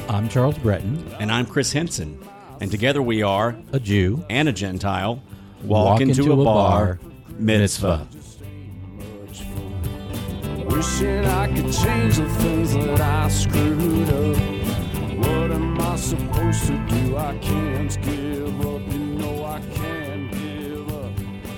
I'm Charles Breton. And I'm Chris Henson. And together we are a Jew and a Gentile. Walk into a bar mitzvah. Wishing I could change the things that I screwed up. What am I supposed to do? I can't give up. You know I can't give up.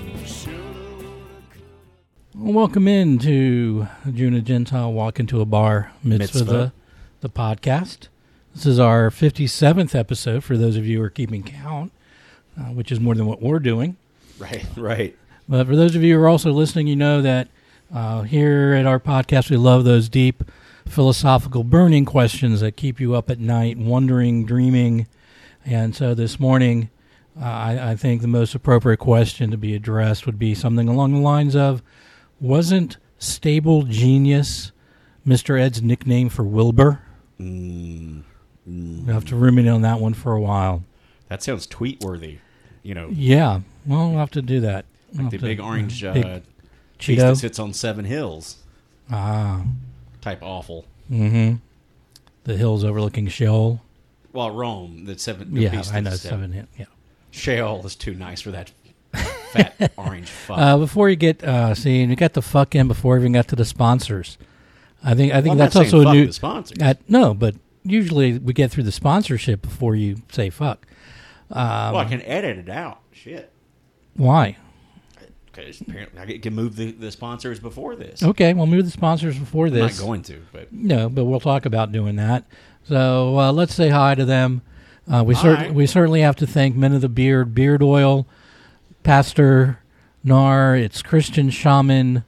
Welcome in to Jew and a Gentile Walk into a Bar Mitzvah. The podcast. This is our 57th episode for those of you who are keeping count, which is more than what we're doing. Right. But for those of you who are also listening, you know that here at our podcast, we love those deep, philosophical, burning questions that keep you up at night, wondering, dreaming. And so this morning, I think the most appropriate question to be addressed would be something along the lines of, wasn't Stable Genius Mr. Ed's nickname for Wilbur? We'll have to ruminate on that one for a while. That sounds tweet-worthy, you know. Yeah, well, we'll have to do that. Like the big orange big cheese Cheeto that sits on 7 hills. Type awful. Mm-hmm. The hills overlooking Sheol. Well, Rome, the Yeah, I know, 7 hills. Yeah. Sheol is too nice for that fat orange fuck. Before you get, you got the fuck in before we even got to the sponsors. I think I'm that's not saying also a fuck new. the sponsors. No, but usually we get through the sponsorship before you say fuck. Well, I can edit it out. Shit. Why? Because apparently I can move the sponsors before this. Okay, we'll move the sponsors before I'm this. not going to, but No, but we'll talk about doing that. So let's say hi to them. We Hi. certainly have to thank Men of the Beard Oil, Pastor Nar. It's Christian Shaman,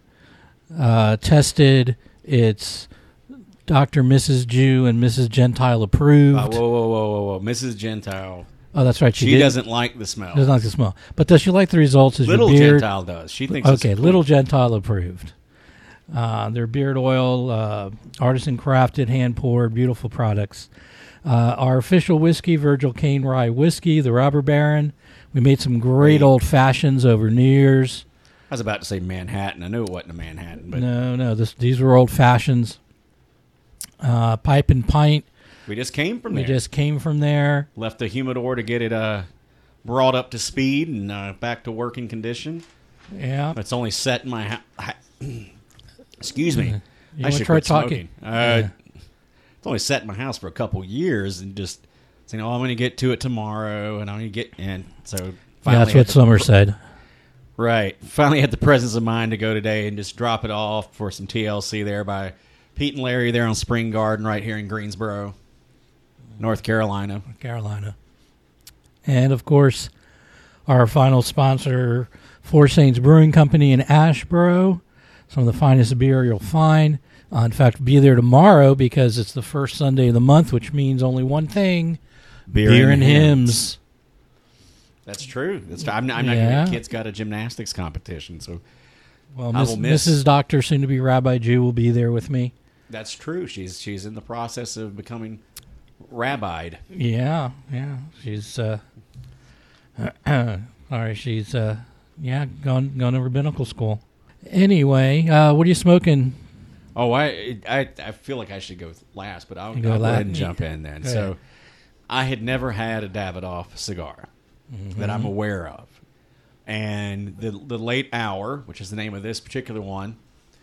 tested. It's Dr. Mrs. Jew and Mrs. Gentile approved. Whoa. Mrs. Gentile. Oh, that's right. She doesn't like the smell. Doesn't like the smell. But does she like the results? Is Little your beard? Gentile does. She thinks it's Okay, clean. Little Gentile approved. Their beard oil, artisan crafted, hand poured, beautiful products. Our official whiskey, Virgil Cane Rye Whiskey, the Robber Baron. We made some great old fashions over New Year's. I was about to say Manhattan. I knew it wasn't a Manhattan, but No. These were old fashions. Pipe and Pint. we just came from We there. just came from there. Left the humidor to get it brought up to speed and back to working condition. Yeah. It's only set in my house. Excuse me. You I wanna should try quit talking? smoking. It's only set in my house for a couple years, and just saying, I'm going to get to it tomorrow, and I'm going to get in. So Yeah, finally, that's what Summer said. Right. Finally had the presence of mind to go today and just drop it off for some TLC there by Pete and Larry there on Spring Garden right here in Greensboro, North Carolina. And, of course, our final sponsor, Four Saints Brewing Company in Ashboro. Some of the finest beer you'll find. In fact, be there tomorrow because it's the first Sunday of the month, which means only one thing, beer and hymns. That's true. I'm not Yeah. going to kid's got a gymnastics competition, so Well, I will miss. Mrs. Doctor, soon to be Rabbi Jew, will be there with me. That's true. She's in the process of becoming rabbied. Yeah. She's, sorry, she's, gone to rabbinical school. Anyway, what are you smoking? Oh, I feel like I should go last, but I'll You go go ahead last. and jump in then. Go So ahead. I had never had a Davidoff cigar that I'm aware of. And the Late Hour, which is the name of this particular one,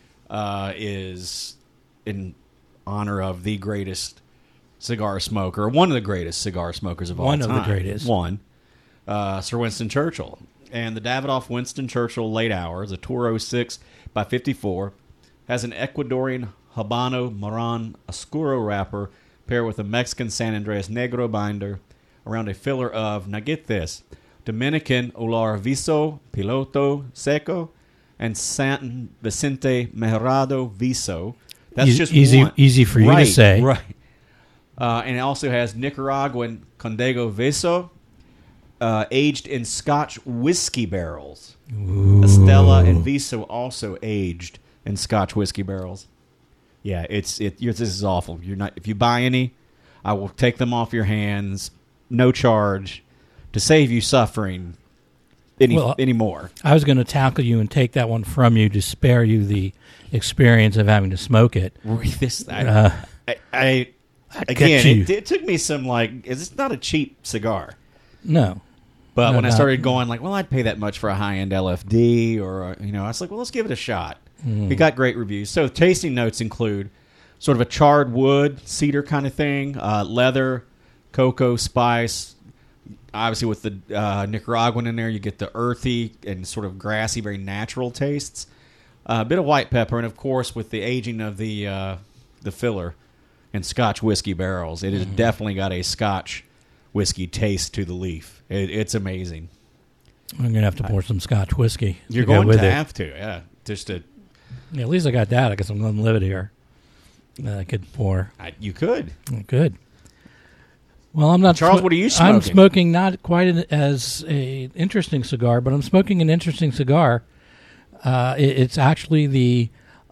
is in honor of the greatest cigar smoker, one of the greatest cigar smokers of all One time. of the greatest. Sir Winston Churchill. And the Davidoff Winston Churchill Late Hour is a Toro 6 by 54, has an Ecuadorian Habano Maran Oscuro wrapper paired with a Mexican San Andreas Negro binder around a filler of, now get this, Dominican Olar Viso Piloto Seco and San Vicente Mejorado Viso. That's just one. Easy for you to say. Right. And it also has Nicaraguan Condego Viso, aged in Scotch whiskey barrels. Ooh. Estella and Viso also aged in Scotch whiskey barrels. Yeah, this is awful. If you buy any, I will take them off your hands, no charge, to save you suffering anymore. I was going to tackle you and take that one from you to spare you the experience of having to smoke it. again, it took me some it's not a cheap cigar. No. But No, when I not- started going I'd pay that much for a high-end LFD or, I was like, well, let's give it a shot. It got great reviews. So tasting notes include sort of a charred wood, cedar kind of thing, leather, cocoa, spice. Obviously, with the Nicaraguan in there, you get the earthy and sort of grassy, very natural tastes. A bit of white pepper, and of course, with the aging of the filler in Scotch whiskey barrels, it has definitely got a Scotch whiskey taste to the leaf. It's amazing. I'm going to have to pour some Scotch whiskey. You're go going with to it. have to, yeah. Just to Yeah, at least I got that. I guess I'm going to live it here. I could pour. you could. Good. Well, I'm not. Charles, what are you smoking? I'm smoking not quite as a interesting cigar, but I'm smoking an interesting cigar. It's actually the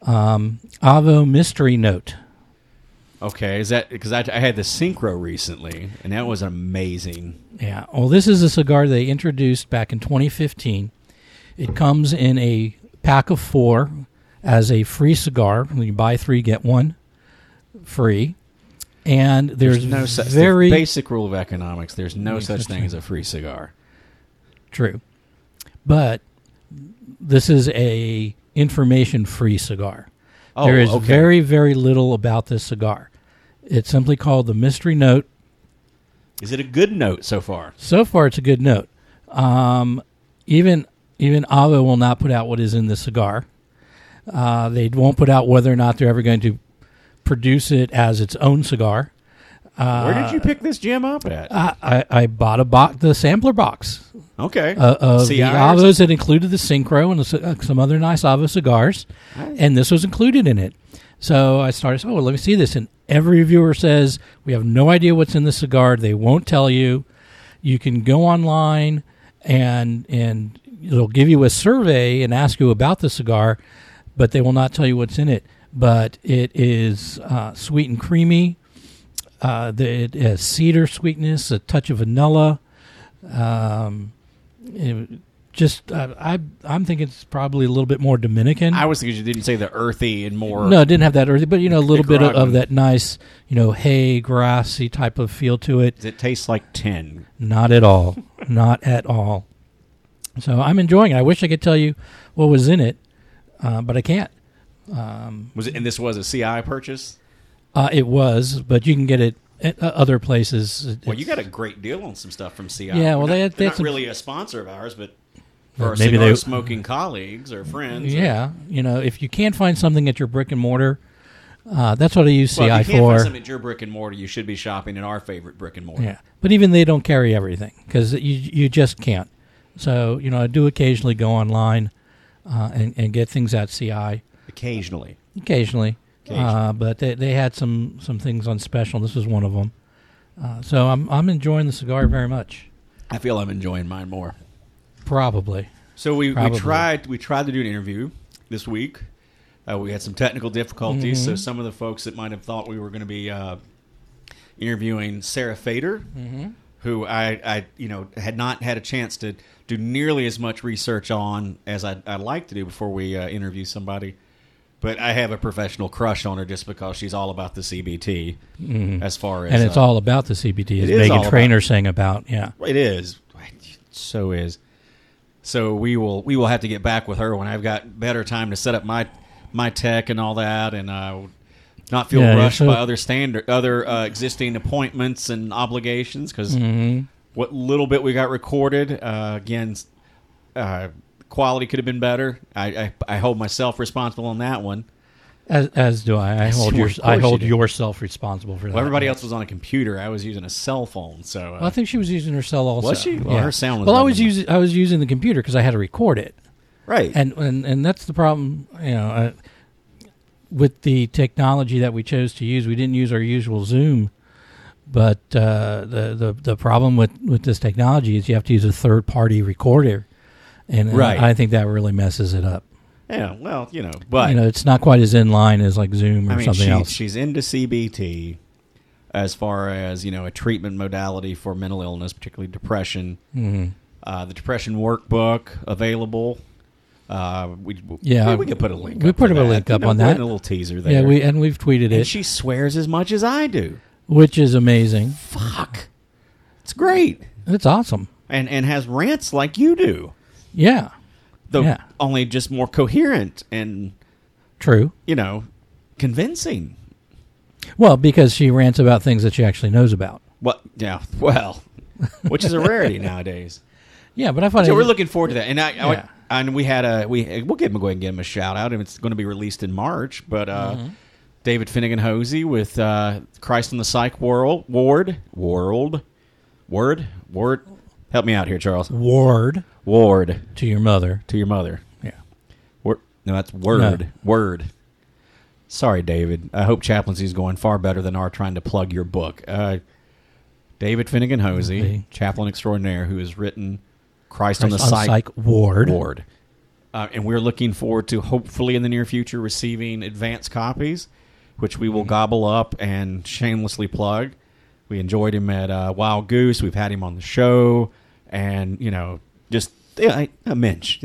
Avo Mystery Note. Okay, is that because I had the Synchro recently, and that was amazing. Yeah. Well, this is a cigar they introduced back in 2015. It comes in a pack of 4 as a free cigar. When you buy 3, get 1 free. And there's no such very the basic rule of economics. There's no such thing as a free cigar. True. But this is a information-free cigar. Oh, there is okay. very, very little about this cigar. It's simply called the Mystery Note. Is it a good note so far? So far, it's a good note. Even Avo will not put out what is in the cigar. They won't put out whether or not they're ever going to produce it as its own cigar. Where did you pick this gem up at? I bought the sampler box Okay. of CI the or Avos that included the Synchro and some other nice Avo cigars, and this was included in it. So I started, well, let me see this. And every reviewer says, we have no idea what's in the cigar. They won't tell you. You can go online and it'll give you a survey and ask you about the cigar, but they will not tell you what's in it. But it is sweet and creamy. It has cedar sweetness, a touch of vanilla. I'm thinking it's probably a little bit more Dominican. I was thinking you didn't say the earthy and more. No, it didn't have that earthy, but a little bit of Nicaraguan. that nice, hay, grassy type of feel to it. Does it taste like tin? Not at all. Not at all. So I'm enjoying it. I wish I could tell you what was in it, but I can't. Was it? And this was a CI purchase. It was, but you can get it at other places. Well, you got a great deal on some stuff from CI. Yeah, well, they're they had not some- really a sponsor of ours, but for Well, our maybe cigar they- smoking colleagues or friends. Yeah, if you can't find something at your brick and mortar, that's what I use CI Well, if you can't for. find something at your brick and mortar, you should be shopping at our favorite brick and mortar. Yeah, but even they don't carry everything because you just can't. So I do occasionally go online and get things at CI Occasionally. occasionally. But they had some things on special. This was one of them. So I'm enjoying the cigar very much. I feel I'm enjoying mine more. Probably. So we Probably. tried to do an interview this week. We had some technical difficulties, Mm-hmm. so some of the folks that might have thought we were going to be interviewing Sarah Fader, who I had not had a chance to do nearly as much research on as I'd like to do before we interview somebody. But I have a professional crush on her just because she's all about the CBT as far as... And it's all about the CBT, as it is all Megan about- Trainor sang about. Yeah. It is. So is. So we will have to get back with her when I've got better time to set up my tech and all that, and not feel Yeah, rushed so- by other existing appointments and obligations. Because what little bit we got recorded, again, quality could have been better. I hold myself responsible on that one. As do I. I hold Of course you do. yourself responsible for that. Well, everybody else was on a computer. I was using a cell phone. So Well, I think she was using her cell also. Was she? Well, her sound was Well, I better was than I was using the computer because I had to record it, right. and that's the problem. With the technology that we chose to use, we didn't use our usual Zoom. But the problem with this technology is you have to use a third party recorder, and Right. I think that really messes it up. Yeah, well, but It's not quite as in line as like Zoom or something else. she's into CBT as far as, a treatment modality for mental illness, particularly depression. Mm-hmm. The depression workbook available. We could put a link. We up put for a that. link up on go ahead that. and a little teaser there. Yeah, we've tweeted and it. she swears as much as I do. which is amazing. Fuck. It's great. It's awesome. And has rants like you do. Yeah. Though Yeah. only just more coherent and, True. convincing. Well, because she rants about things that she actually knows about. Well, which is a rarity nowadays. Yeah, but I find So it, we're looking forward to that. And Yeah. and we'll go ahead and give him a shout out, and it's going to be released in March. But David Finnegan Hosey with Christ in the Psych Ward. Help me out here, Charles. Ward to your mother. To your mother. Yeah. No, that's word. No. Word. Sorry, David. I hope Chaplaincy is going far better than our trying to plug your book. David Finnegan Hosey, Okay. chaplain extraordinaire, who has written Christ on On the Psych Psych Ward. And we're looking forward to, hopefully in the near future, receiving advance copies, which we will gobble up and shamelessly plug. We enjoyed him at Wild Goose. We've had him on the show. And, a mensch,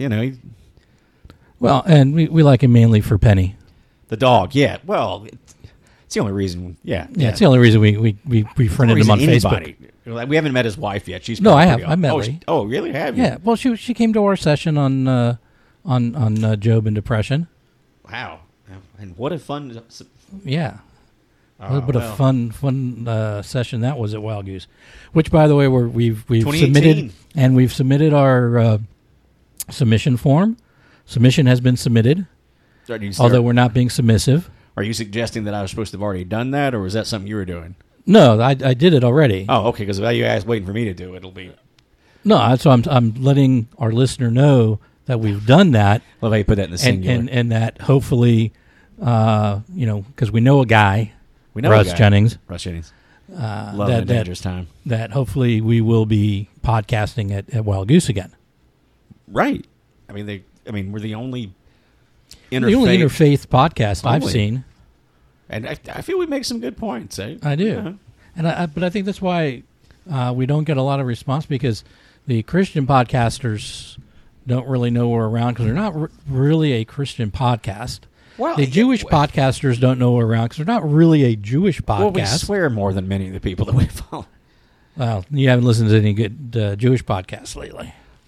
Well, and we like him mainly for Penny. The dog, yeah. Well, it's the only reason, yeah. Yeah, it's the only reason we befriended him on Facebook. We haven't met his wife yet. She's No, I have. pretty I met awesome. Lee. Oh, really? Have you? Yeah, well, she came to our session on Job and depression. Wow. And what a fun... Yeah, a little Oh, bit well. of fun session that was at Wild Goose, which, by the way, we've 2018. submitted our submission form. Submission has been submitted, although we're not being submissive. Are you suggesting that I was supposed to have already done that, or was that something you were doing? No, I did it already. Oh, okay, because if you guys waiting for me to do it, it'll be... No, so I'm letting our listener know that we've done that, Love how you put that in the singular. and that hopefully, because we know a guy, We know Russ a guy. Jennings, Russ Jennings. Love a dangerous time. that hopefully we will be podcasting at Wild Goose again. Right. I mean, we're the only The only interfaith podcast I've Only. seen. And I feel we make some good points. Eh? I do, Yeah. but I think that's why we don't get a lot of response, because the Christian podcasters don't really know we're around, because they're not really a Christian podcast. Well, The Jewish podcasters don't know we're around, because they're not really a Jewish podcast. Well, we swear more than many of the people that we follow. Well, you haven't listened to any good Jewish podcasts lately.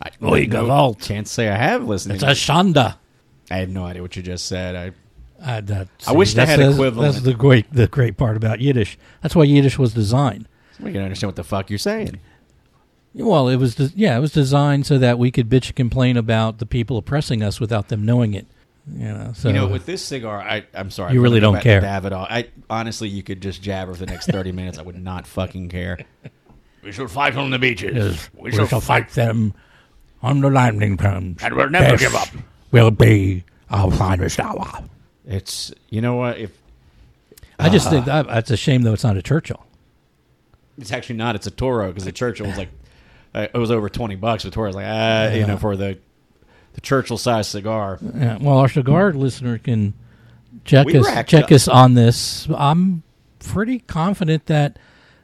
Can't say I have listened. It's a shanda. I had no idea what you just said. I wish I had equivalent. That's the great part about Yiddish. That's why Yiddish was designed. We can understand what the fuck you're saying. Well, it was designed so that we could bitch and complain about the people oppressing us without them knowing it. So With this cigar, I'm sorry. You I'm really gonna go don't care. back to Davidoff. Honestly, you could just jabber for the next 30 minutes. I would not fucking care. We shall fight on the beaches. we shall fight them on the landing terms, And we'll never give up. Will be our finest hour. It's, you know what? If I just think it's a shame though it's not a Churchill. it's actually not, it's a Toro, because the Churchill was like, it was over $20. The Toro was like, for the Churchill size cigar. Yeah, well, our cigar listener can check We racked up. us on this. I'm pretty confident that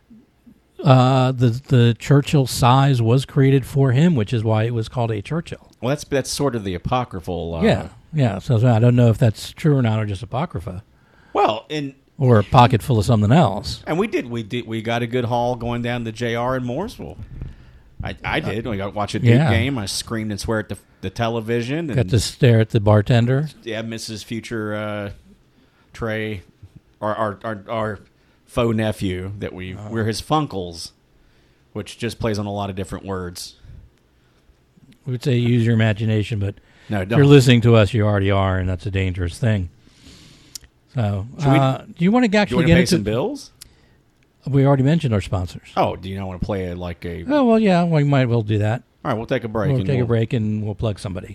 the Churchill size was created for him, which is why it was called a Churchill. Well, that's sort of the apocryphal. Yeah. So I don't know if that's true or not, or just apocrypha, Well, or a pocket full of something else. and we got a good haul going down to JR in Mooresville. I did. We got to watch a Duke game. I screamed and swear at the television. And Got to stare at the bartender. yeah, Mrs. Future Trey, our faux nephew that we're his funkles, which just plays on a lot of different words. We would say use your imagination, but No, if you're don't. listening to us, you already are, and that's a dangerous thing. So, Should we- do you want to Do you actually want to get pay into? some bills? We already mentioned our sponsors. Oh, do you not want to play like a? Oh well, yeah, we might well do that. All right, we'll take a break. We'll and take a break and we'll plug somebody.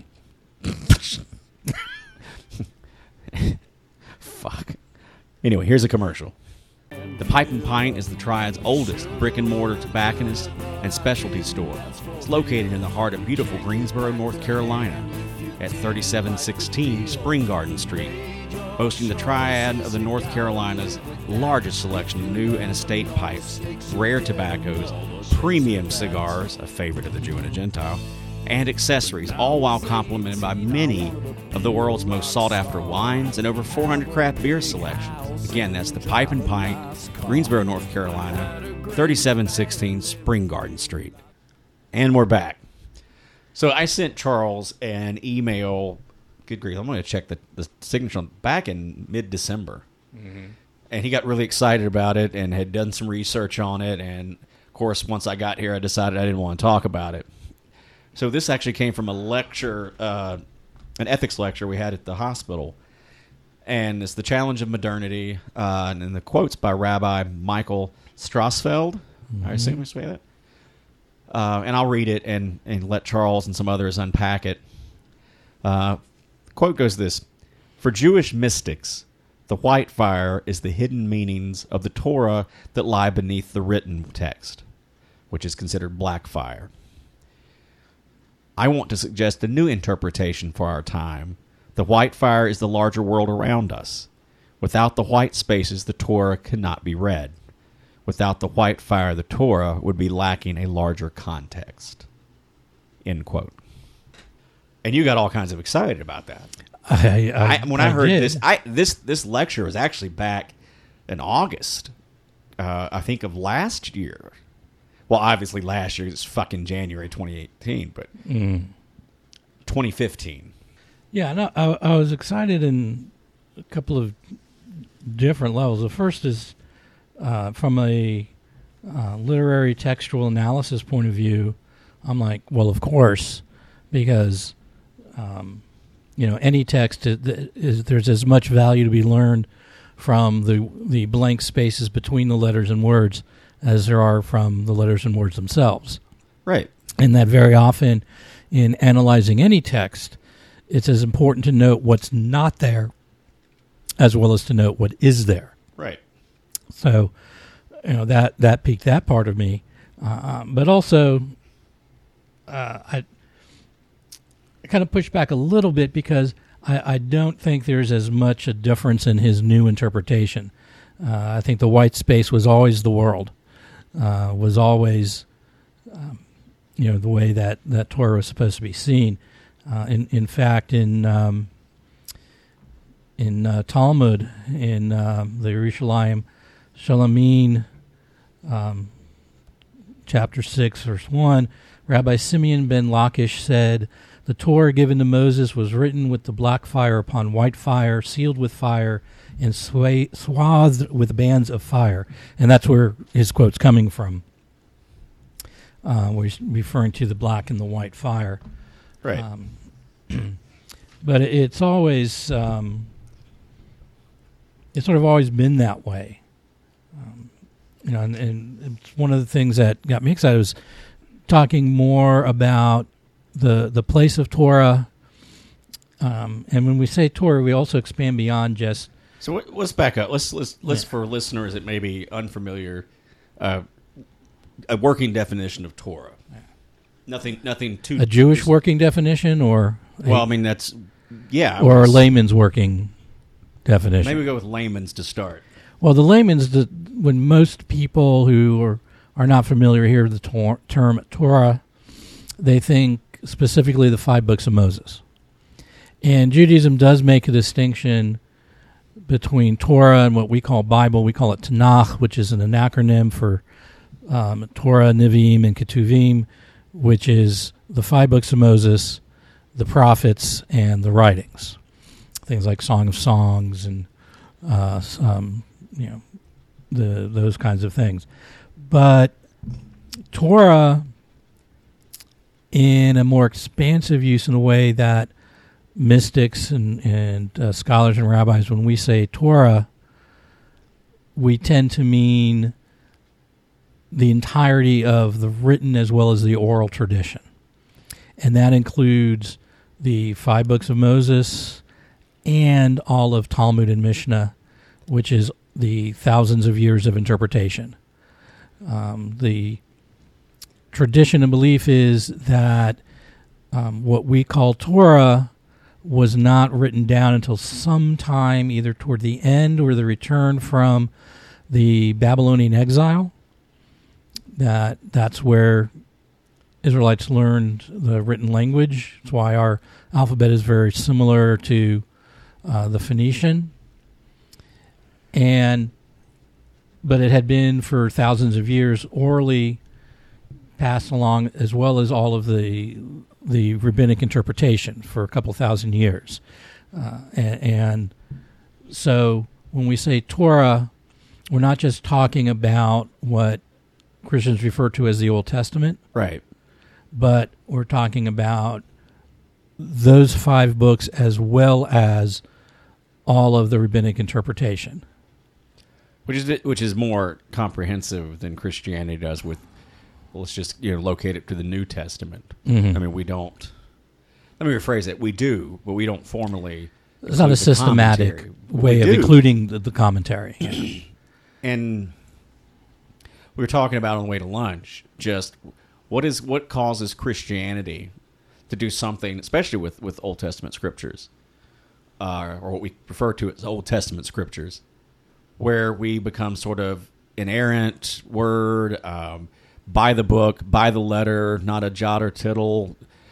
Fuck. Anyway, here's a commercial. The Pipe and Pint is the Triad's oldest brick-and-mortar tobacconist and specialty store. It's located in the heart of beautiful Greensboro, North Carolina, at 3716 Spring Garden Street, boasting the Triad of the North Carolina's largest selection of new and estate pipes, rare tobaccos, premium cigars, a favorite of the Jew and a Gentile, and accessories, all while complemented by many of the world's most sought-after wines and over 400 craft beer selections. Again, that's the Pipe and Pint, Greensboro, North Carolina, 3716 Spring Garden Street. And we're back. So I sent Charles an email. Good grief, I'm going to check the signature back in mid-December. Mm-hmm. And he got really excited about it and had done some research on it. And, of course, once I got here, I decided I didn't want to talk about it. So this actually came from a lecture, an ethics lecture we had at the hospital. And it's The Challenge of Modernity. And the quote's by Rabbi Michael Strassfeld. Mm-hmm. I assume I say that. And I'll read it and let Charles and some others unpack it. Quote goes this: "For Jewish mystics, the white fire is the hidden meanings of the Torah that lie beneath the written text, which is considered black fire. I want to suggest a new interpretation for our time. The white fire is the larger world around us. Without the white spaces, the Torah cannot be read. Without the white fire, the Torah would be lacking a larger context." End quote. And you got all kinds of excited about that. When I heard this lecture was actually back in August, I think, of last year. Well, obviously last year, it's fucking January 2018, but 2015. Yeah, no, I was excited in a couple of different levels. The first is from a literary textual analysis point of view. I'm like, well, of course, because any text there's as much value to be learned from the blank spaces between the letters and words as there are from the letters and words themselves. Right. And that very often in analyzing any text, it's as important to note what's not there as well as to note what is there. Right. So, that piqued that part of me. But also, I kind of pushed back a little bit because I don't think there's as much a difference in his new interpretation. I think the white space was always the world, was always, the way that Torah was supposed to be seen. In fact, in Talmud, in the Yerushalayim Shalamin, chapter 6, verse 1, Rabbi Simeon ben Lachish said, "The Torah given to Moses was written with the black fire upon white fire, sealed with fire, and swathed with bands of fire." And that's where his quote's coming from, where he's referring to the black and the white fire. Right. But it's always, it's sort of always been that way. And it's one of the things that got me excited was talking more about the place of Torah. And when we say Torah, we also expand beyond just... So let's back up. Let's for listeners that may be unfamiliar, a working definition of Torah. Nothing too... A Jewish working definition, or... Well, I mean, that's... Yeah. Or a layman's working definition. Maybe we go with layman's to start. Well, the layman's, when most people who are not familiar hear the term Torah, they think specifically the 5 books of Moses. And Judaism does make a distinction between Torah and what we call Bible. We call it Tanakh, which is an acronym for Torah, Nevi'im, and Ketuvim, which is the 5 books of Moses, the prophets, and the writings. Things like Song of Songs and those kinds of things. But Torah, in a more expansive use, in a way that mystics and scholars and rabbis, when we say Torah, we tend to mean the entirety of the written as well as the oral tradition. And that includes the 5 books of Moses and all of Talmud and Mishnah, which is the thousands of years of interpretation. The tradition and belief is that what we call Torah was not written down until sometime either toward the end or the return from the Babylonian exile. That's where Israelites learned the written language. That's why our alphabet is very similar to the Phoenician. But it had been for thousands of years orally passed along, as well as all of the rabbinic interpretation for a couple thousand years. And so when we say Torah, we're not just talking about what Christians refer to as the Old Testament. Right. But we're talking about those 5 books as well as all of the rabbinic interpretation. Which is more comprehensive than Christianity does with, well, let's just locate it to the New Testament. Mm-hmm. I mean, we don't. Let me rephrase it. We do, but we don't formally. It's not a systematic way of including the commentary. And we were talking about on the way to lunch, just what causes Christianity to do something, especially with Old Testament scriptures, or what we refer to as Old Testament scriptures, where we become sort of inerrant word, by the book, by the letter, not a jot or tittle,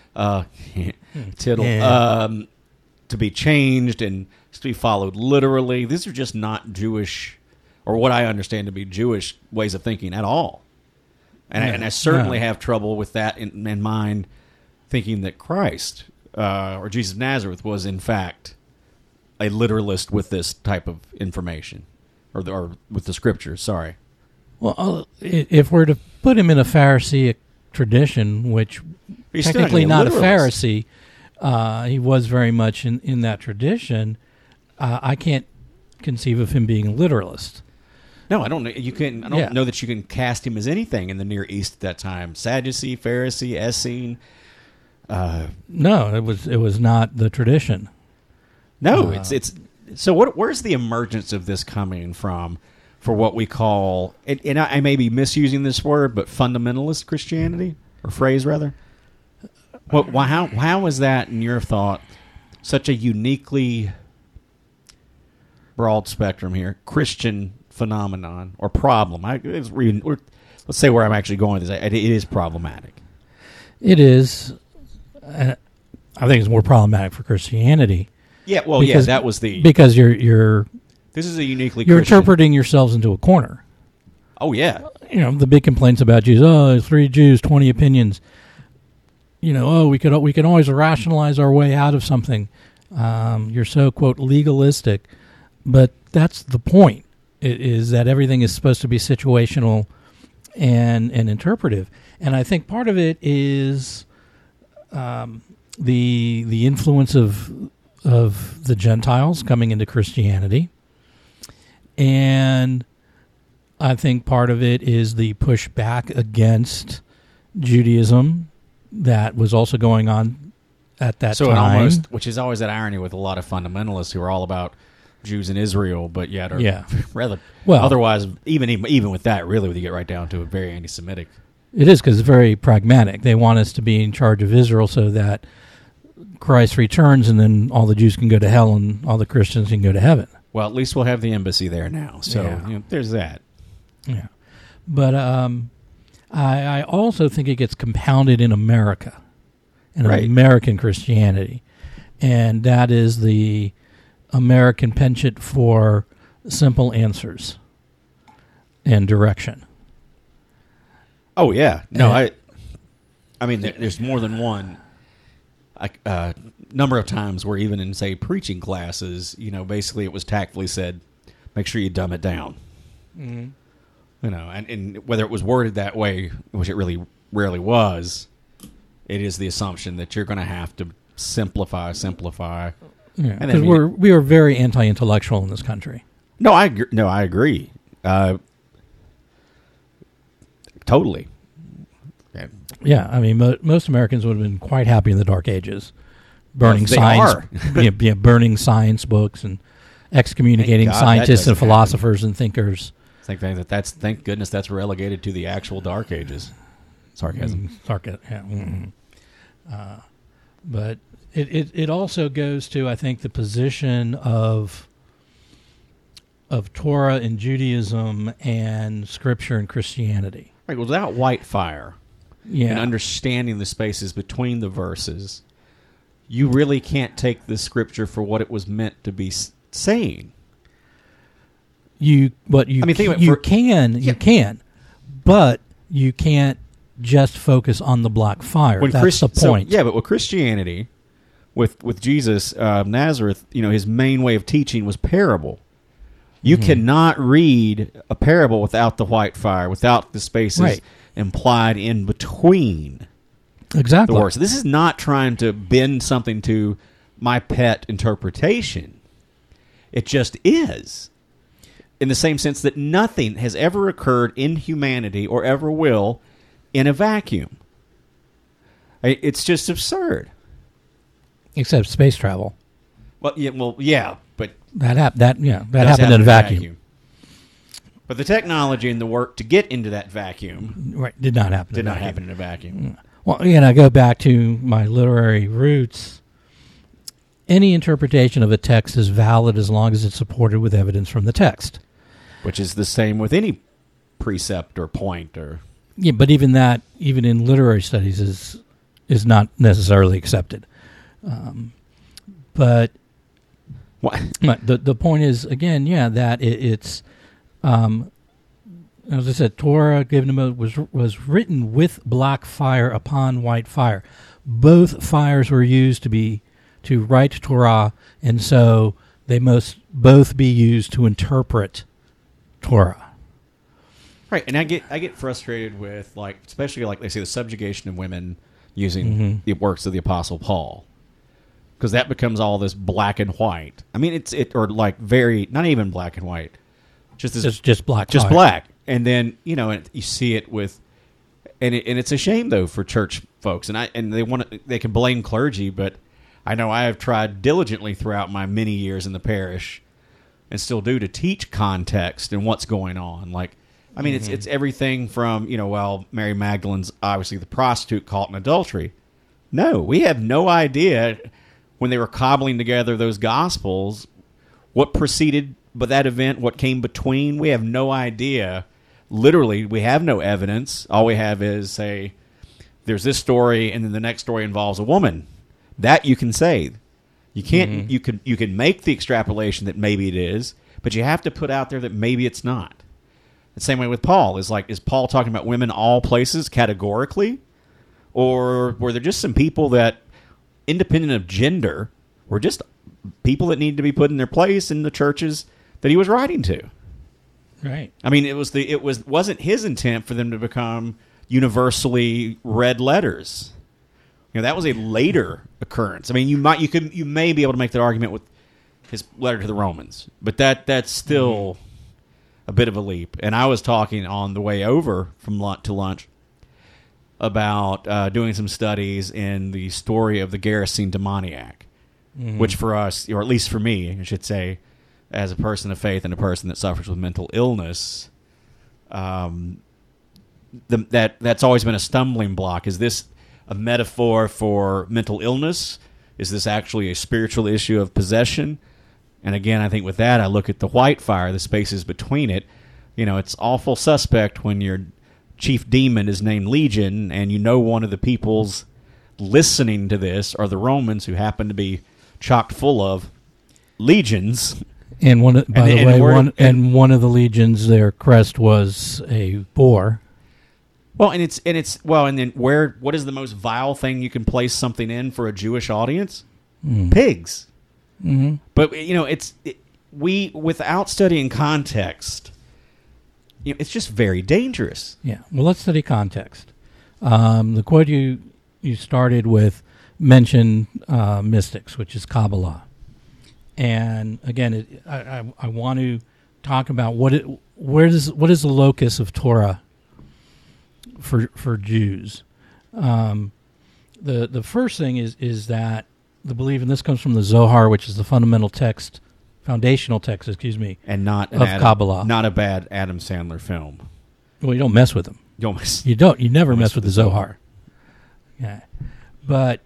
to be changed and to be followed literally. These are just not Jewish, or what I understand to be Jewish ways of thinking at all. And I certainly have trouble with that in mind, thinking that Christ or Jesus of Nazareth was in fact a literalist with this type of information, or with the scriptures. Sorry. Well, if we're to put him in a Pharisaic tradition, which He's technically not a literalist. Pharisee, he was very much in that tradition. I can't conceive of him being a literalist. No, I don't know. I don't know that you can cast him as anything in the Near East at that time. Sadducee, Pharisee, Essene. No, it was not the tradition. No, it's so. Where's the emergence of this coming from? For what we call, and I may be misusing this word, but fundamentalist Christianity, or phrase rather. How is that, in your thought, such a uniquely broad spectrum here Christian phenomenon or problem? Let's say where I'm actually going with this. It is problematic. It is. I think it's more problematic for Christianity. Yeah, well, that was because you're. This is a uniquely You're Christian. interpreting yourselves into a corner. Oh, yeah. The big complaints about Jews. Oh, 3 Jews, 20 opinions. We can always rationalize our way out of something. You're so, quote, legalistic. But that's the point, is that everything is supposed to be situational and interpretive. And I think part of it is the influence of the Gentiles coming into Christianity. And I think part of it is the pushback against Judaism that was also going on at that time. Which is always that irony with a lot of fundamentalists who are all about Jews in Israel, but yet are rather otherwise, even with that, really, when you get right down to it, very anti-Semitic. It is, because it's very pragmatic. They want us to be in charge of Israel so that Christ returns and then all the Jews can go to hell and all the Christians can go to heaven. Well, at least we'll have the embassy there now, so there's that. Yeah, but I also think it gets compounded in America, in American Christianity, and that is the American penchant for simple answers and direction. Oh yeah, no, I mean, there's more than one. Number of times where even in, say, preaching classes, basically it was tactfully said, make sure you dumb it down. Mm-hmm. And whether it was worded that way, which it really rarely was, it is the assumption that you're going to have to simplify. Yeah, because we are very anti-intellectual in this country. No, I agree. Totally. Yeah, I mean, most Americans would have been quite happy in the Dark Ages, burning burning science books and excommunicating scientists and philosophers and thinkers. Thank goodness that's relegated to the actual Dark Ages. Sarcasm. Yeah. But it also goes to, I think, the position of Torah in Judaism and Scripture in Christianity. Right. Without Whitefire, and understanding the spaces between the verses, you really can't take the scripture for what it was meant to be saying. You can, but you can't just focus on the black fire. That's the point. But with Christianity, with Jesus of Nazareth, his main way of teaching was parable. You cannot read a parable without the white fire, without the spaces implied in between. Exactly. The words. So this is not trying to bend something to my pet interpretation. It just is. In the same sense that nothing has ever occurred in humanity or ever will in a vacuum. It's just absurd. Except space travel. But that happened in a vacuum. But the technology and the work to get into that vacuum did not happen in a vacuum. Well, I go back to my literary roots. Any interpretation of a text is valid as long as it's supported with evidence from the text. Which is the same with any precept or point or... Yeah, but even in literary studies, is not necessarily accepted. But the point is, again, that it's... as I said, Torah given to Moses was written with black fire upon white fire. Both fires were used to write Torah, and so they must both be used to interpret Torah. Right, and I get frustrated with especially they say the subjugation of women using the works of the Apostle Paul, because that becomes all this black and white. I mean, very not even black and white, just black, just black. And then you see it with, and it's a shame though for church folks, and they can blame clergy, but I know I have tried diligently throughout my many years in the parish, and still do, to teach context and what's going on. It's everything from Mary Magdalene's obviously the prostitute caught in adultery. No, we have no idea when they were cobbling together those gospels what preceded but that event, what came between. We have no idea. Literally, we have no evidence. All we have is, say, there's this story, and then the next story involves a woman. That you can say. You can't. You can make the extrapolation that maybe it is, but you have to put out there that maybe it's not. The same way with Paul. Is Paul talking about women all places categorically? Or were there just some people that, independent of gender, were just people that needed to be put in their place in the churches that he was writing to? Right. I mean, wasn't his intent for them to become universally read letters. That was a later occurrence. I mean, you may be able to make that argument with his letter to the Romans, but that's still a bit of a leap. And I was talking on the way over from lunch about doing some studies in the story of the Gerasene demoniac, which for us, or at least for me, I should say, as a person of faith and a person that suffers with mental illness, that's always been a stumbling block. Is this a metaphor for mental illness? Is this actually a spiritual issue of possession? And again, I think with that, I look at the white fire, the spaces between it. It's awful suspect when your chief demon is named Legion, and one of the peoples listening to this are the Romans, who happen to be chock full of legions. And one of the legions, their crest was a boar. Well, and then what is the most vile thing you can place something in for a Jewish audience? Pigs. Mm-hmm. But we without studying context, it's just very dangerous. Yeah. Well, let's study context. The quote you started with mentioned mystics, which is Kabbalah, and again, I want to talk about what is the locus of Torah for Jews. The first thing is that the belief, and this comes from the Zohar, which is the foundational text, and not of Kabbalah. Not a bad Adam Sandler film. Well, you don't mess with them. You never mess with the Zohar. Yeah, but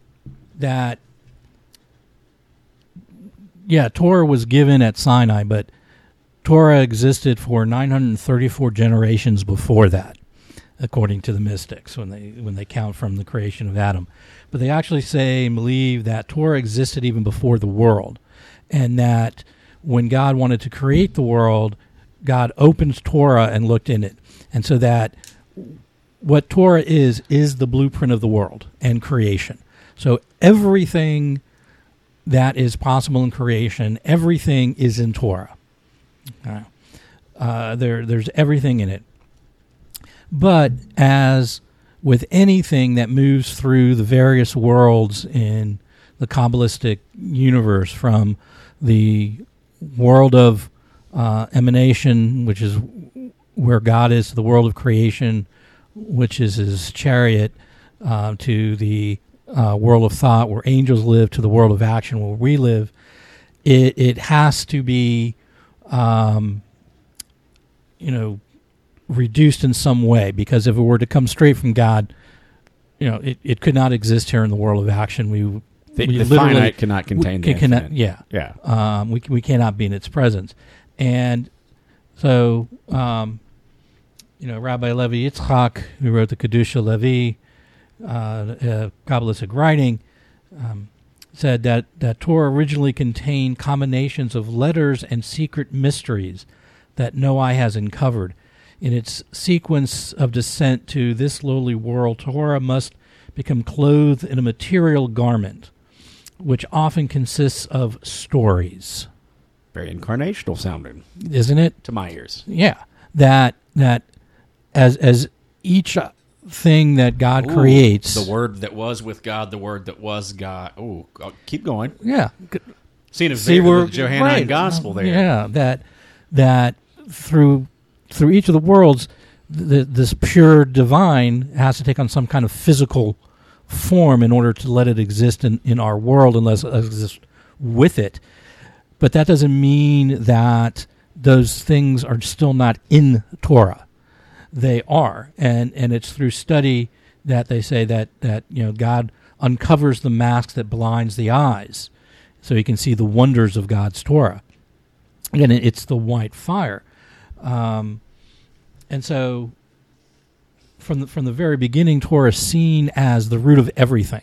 Torah was given at Sinai, but Torah existed for 934 generations before that. according to the mystics when they count from the creation of Adam. But they actually say and believe that Torah existed even before the world, and that when God wanted to create the world, God opens Torah and looked in it. And so that what Torah is the blueprint of the world and creation. So everything that is possible in creation, everything is in Torah. There's everything in it. But as with anything that moves through the various worlds in the Kabbalistic universe, from the world of emanation, which is where God is, to the world of creation, which is his chariot, to the world of thought where angels live, to the world of action where we live, it has to be reduced in some way, because if it were to come straight from God, it could not exist here in the world of action. The finite cannot contain the infinite. Yeah. We cannot be in its presence. And so, Rabbi Levi Yitzchak, who wrote the Kedusha Levi, Kabbalistic writing, said that Torah originally contained combinations of letters and secret mysteries that no eye has uncovered. In its sequence of descent to this lowly world, Torah must become clothed in a material garment, which often consists of stories. Very incarnational sounding, isn't it? to my ears. Yeah, that as each thing that God creates, the Word that was with God, the Word that was God. Oh, keep going. Yeah, Seeing the Johannine right. Gospel there. Yeah, that through each of the worlds, this pure divine has to take on some kind of physical form in order to let it exist in our world, unless it exists with it. But that doesn't mean that those things are still not in Torah. They are, and it's through study that they say that God uncovers the mask that blinds the eyes, so you can see the wonders of God's Torah. Again, it's the white fire. And so, from the very beginning, Torah is seen as the root of everything,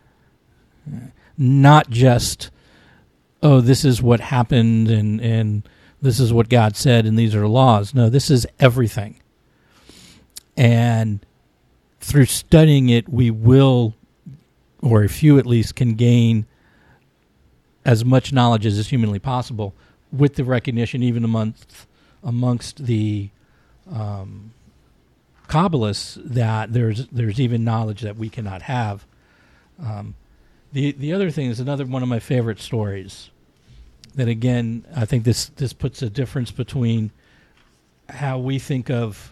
not just, this is what happened and this is what God said and these are laws. No, this is everything. And through studying it, we will, or a few at least, can gain as much knowledge as is humanly possible, with the recognition, even amongst the Kabbalists, that there's even knowledge that we cannot have. The other thing is another one of my favorite stories. That again, I think this puts a difference between how we think of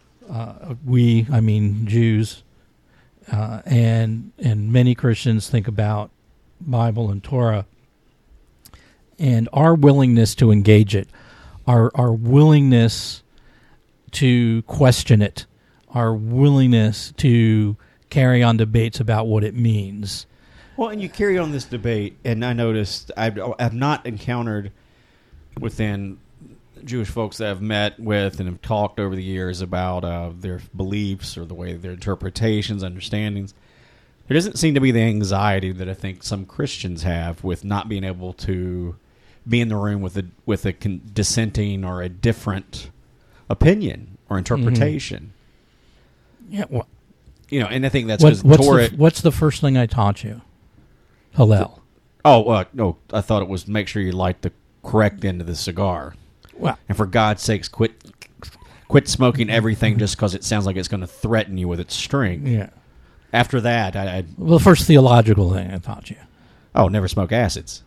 Jews, and many Christians think about Bible and Torah, and our willingness to engage it, our willingness to question it, our willingness to carry on debates about what it means. Well, and you carry on this debate, and I noticed I've not encountered within Jewish folks that I've met with and have talked over the years about their beliefs or the way their interpretations, understandings. There doesn't seem to be the anxiety that I think some Christians have with not being able to be in the room with a dissenting or a different opinion or interpretation. Mm-hmm. Yeah, well, and I think that's because Torah. What's the first thing I taught you? Hillel. No, I thought it was make sure you light the correct end of the cigar. Well, and for God's sakes, quit smoking everything just because it sounds like it's going to threaten you with its string. Yeah. After that, the first theological thing I taught you. Oh, never smoke acids.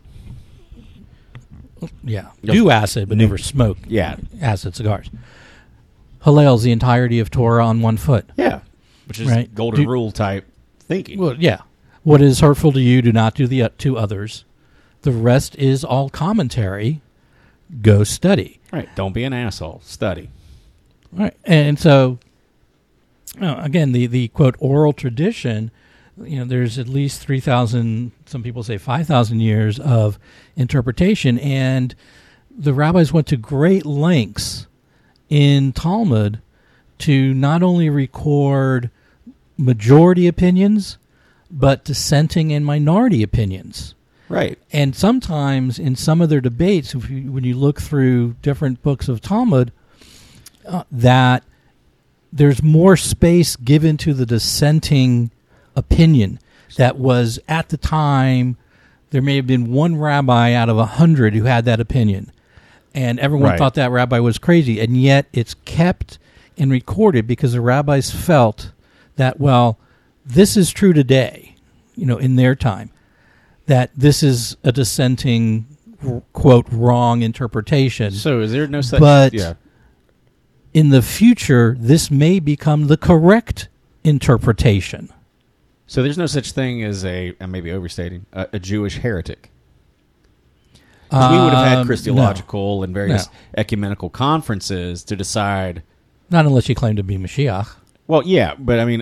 Yeah, do acid, but never smoke. Yeah, acid cigars. Hillel's the entirety of Torah on one foot. Yeah, which is right? Golden rule type thinking. Well, yeah. What is hurtful to you, do not do to others. The rest is all commentary. Go study. Right. Don't be an asshole. Study. Right. And so, again, the quote oral tradition. There's at least 3,000. Some people say 5,000 years of interpretation, and the rabbis went to great lengths in Talmud to not only record majority opinions, but dissenting and minority opinions. Right. And sometimes in some of their debates, when you look through different books of Talmud, that there's more space given to the dissenting opinion that was at the time. There may have been one rabbi out of 100 who had that opinion, and everyone thought that rabbi was crazy, and yet it's kept and recorded because the rabbis felt that, well, this is true today, in their time, that this is a dissenting, quote, wrong interpretation. So is there no such... But in the future, this may become the correct interpretation. So there's no such thing as I may be overstating, a Jewish heretic. 'Cause we would have had Christological and various ecumenical conferences to decide... Not unless you claim to be Mashiach. Well, yeah, but I mean,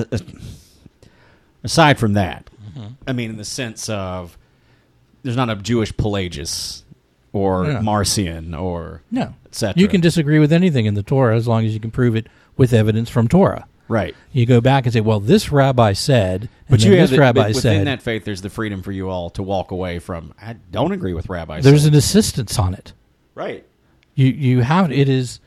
aside from that, I mean, in the sense of there's not a Jewish Pelagius or Marcion or etc. You can disagree with anything in the Torah as long as you can prove it with evidence from Torah. Right. You go back and say, well, this rabbi said, but rabbi said. Within that faith, there's the freedom for you all to walk away from, I don't agree with rabbi. There's an insistence on it. Right. You have, it is,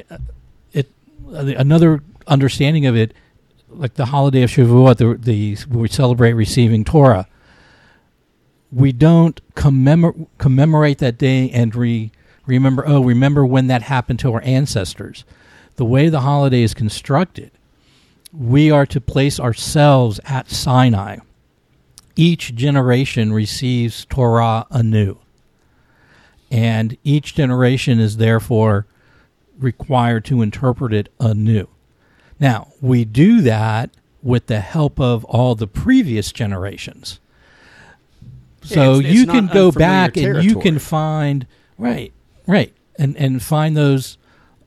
another understanding of it, like the holiday of Shavuot, we celebrate receiving Torah. We don't commemorate that day and remember when that happened to our ancestors. The way the holiday is constructed, we are to place ourselves at Sinai. Each generation receives Torah anew. And each generation is therefore required to interpret it anew. Now, we do that with the help of all the previous generations. So it's you can go back territory. And you can find, and find those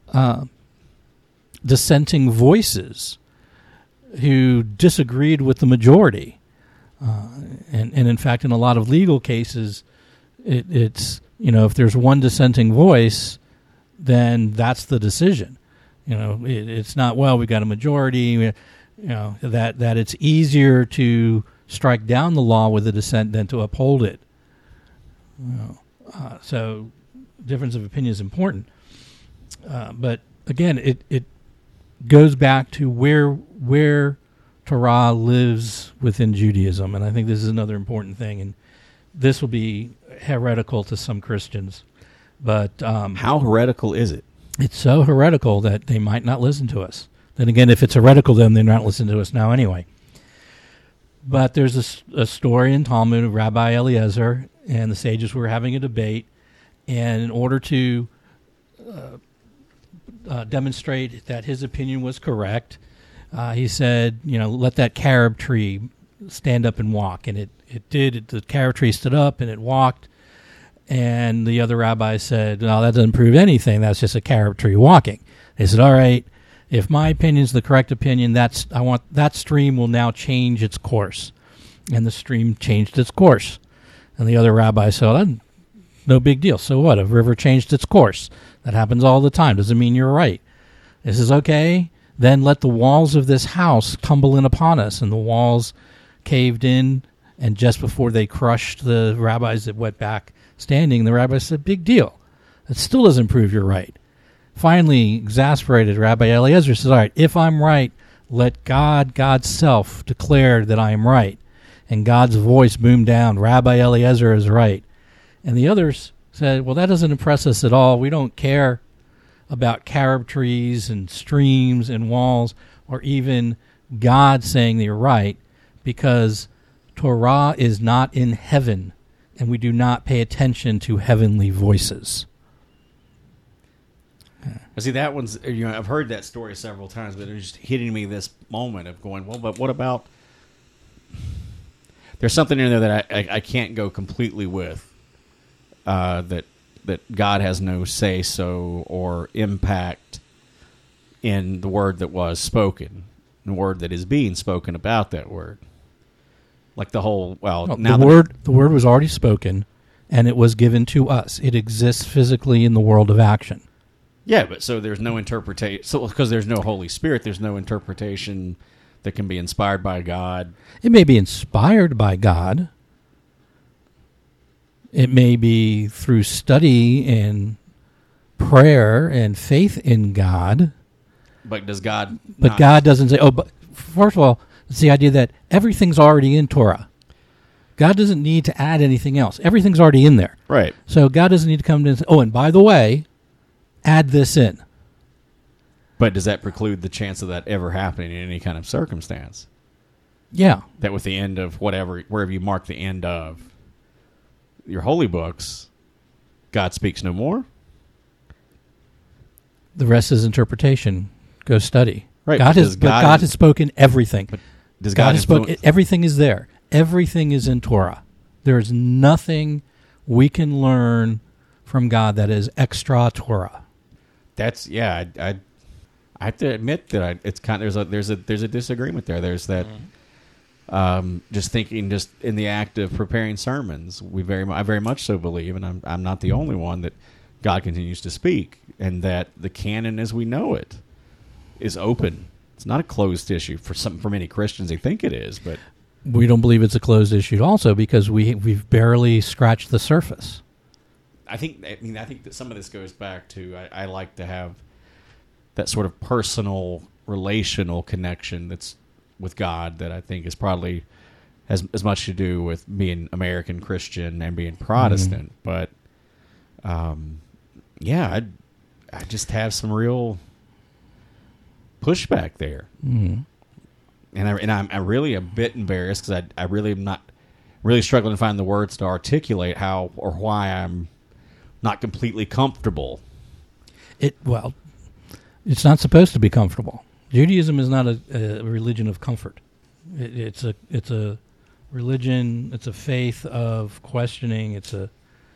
dissenting voices who disagreed with the majority. And in fact, in a lot of legal cases, it's, if there's one dissenting voice, then that's the decision. It's not, well, we got a majority, that it's easier to strike down the law with a dissent than to uphold it. So difference of opinion is important. But again, it goes back to where Torah lives within Judaism, and I think this is another important thing, and this will be heretical to some Christians. But how heretical is it? It's so heretical that they might not listen to us. Then again, if it's heretical, then they're not listening to us now anyway. But there's a story in Talmud of Rabbi Eliezer, and the sages were having a debate, and in order to demonstrate that his opinion was correct, he said, let that carob tree stand up and walk. And it did. The carob tree stood up and it walked. And the other rabbi said, no, that doesn't prove anything. That's just a carob tree walking. They said, all right, if my opinion is the correct opinion, I want that stream will now change its course. And the stream changed its course. And the other rabbi said, no big deal. So what? A river changed its course. That happens all the time. Doesn't mean you're right. This is okay. Then let the walls of this house tumble in upon us. And the walls caved in, and just before they crushed the rabbis that went back standing, the rabbi said, big deal. That still doesn't prove you're right. Finally, exasperated, Rabbi Eliezer says, all right, if I'm right, let God's self, declare that I am right. And God's voice boomed down, Rabbi Eliezer is right. And the others said, well, that doesn't impress us at all. We don't care about carob trees and streams and walls, or even God saying that you're right, because Torah is not in heaven, and we do not pay attention to heavenly voices. See, that one's, I've heard that story several times, but it's just hitting me this moment of going, well, but what about, there's something in there that I can't go completely with, that God has no say-so or impact in the word that was spoken, the word that is being spoken about that word. Like the whole, the word was already spoken, and it was given to us. It exists physically in the world of action. Yeah, but so there's no interpretation. So because there's no Holy Spirit, there's no interpretation that can be inspired by God. It may be inspired by God. It may be through study and prayer and faith in God. But does God? But God doesn't say, oh, but first of all, it's the idea that everything's already in Torah. God doesn't need to add anything else. Everything's already in there. Right. So God doesn't need to come in and say, oh, and by the way, add this in. But does that preclude the chance of that ever happening in any kind of circumstance? Yeah. That with the end of whatever, wherever you mark the end of your holy books, God speaks no more? The rest is interpretation. Go study. Right. God has spoken everything. But does God God has spoken. Everything is there. Everything is in Torah. There is nothing we can learn from God that is extra Torah. That's I have to admit that it's kind of there's a disagreement there. There's that just thinking just in the act of preparing sermons, I very much so believe, and I'm not the only one, that God continues to speak, and that the canon as we know it is open. It's not a closed issue for many Christians. They think it is, but we don't believe it's a closed issue also because we've barely scratched the surface. I think that some of this goes back to I like to have that sort of personal, relational connection that's with God that I think is probably has as much to do with being American Christian and being Protestant. But I just have some real pushback there. And I'm really a bit embarrassed because I really am not really struggling to find the words to articulate how or why I'm not completely comfortable. It's not supposed to be comfortable. Judaism is not a religion of comfort. It's a religion. It's a faith of questioning. It's a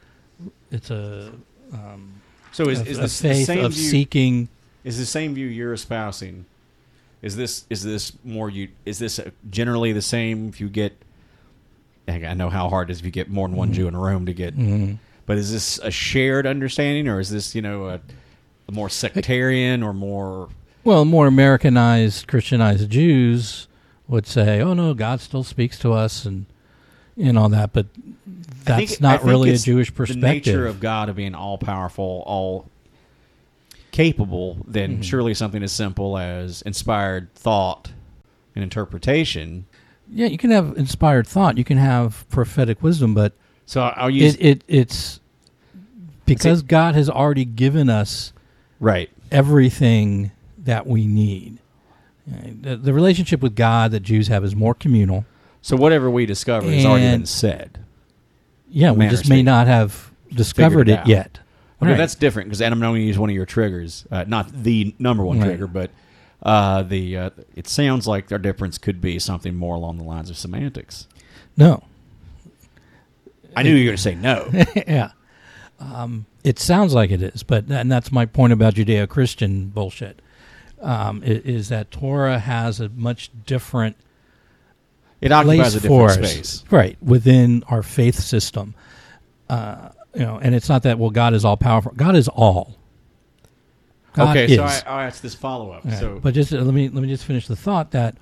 So is a this faith the same of view, seeking? Is the same view you're espousing? Is this generally the same if you get? I know how hard it is if you get more than one Jew in Rome to get. But is this a shared understanding, or is this a more sectarian or more? Well, more Americanized, Christianized Jews would say, "Oh no, God still speaks to us," and all that. But that's not really a Jewish perspective. The nature of God of being all powerful, all capable, then surely something as simple as inspired thought and interpretation. Yeah, you can have inspired thought. You can have prophetic wisdom, but so I'll use it's because God has already given us everything that we need. The relationship with God that Jews have is more communal. So whatever we discover has already been said. Yeah, we just may not have discovered it yet. Okay, that's different because I'm going to use one of your triggers, not the number one trigger, but it sounds like our difference could be something more along the lines of semantics. No. I knew you were going to say no. Yeah. It sounds like it is, and that's my point about Judeo-Christian bullshit, is that Torah has a much different it occupies a different space. Right, within our faith system. And it's not that, God is all-powerful. God is all. God is. So I'll ask this follow-up. Right. So, but just let me just finish the thought that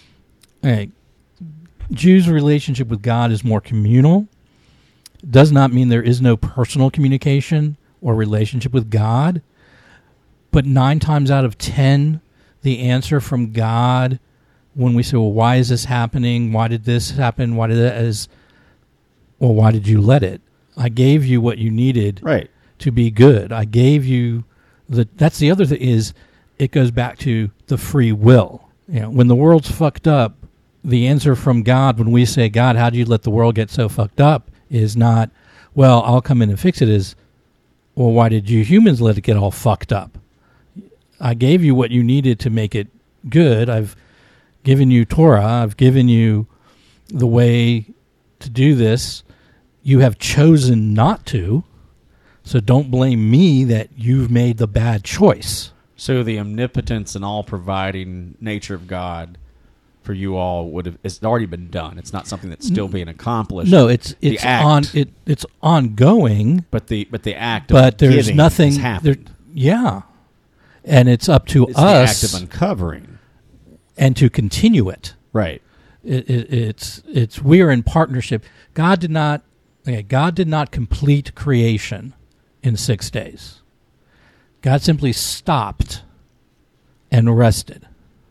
Jews' relationship with God is more communal. Does not mean there is no personal communication or relationship with God, but 9 times out of 10, the answer from God when we say, well, why is this happening? Why did this happen? Why did that? Why did you let it? I gave you what you needed to be good. I gave you that's the other thing is it goes back to the free will. When the world's fucked up, the answer from God when we say, God, how did you let the world get so fucked up? Is not, well, I'll come in and fix it. Is, well, why did you humans let it get all fucked up? I gave you what you needed to make it good. I've given you Torah. I've given you the way to do this. You have chosen not to, so don't blame me that you've made the bad choice. So the omnipotence and all-providing nature of God for you all it's already been done. It's not something that's still being accomplished. No, it's ongoing. But the act. But of there's giving nothing. has happened. And it's up to It's us the act of uncovering. and to continue it. Right. It's we are in partnership. God did not complete creation in 6 days. God simply stopped and rested.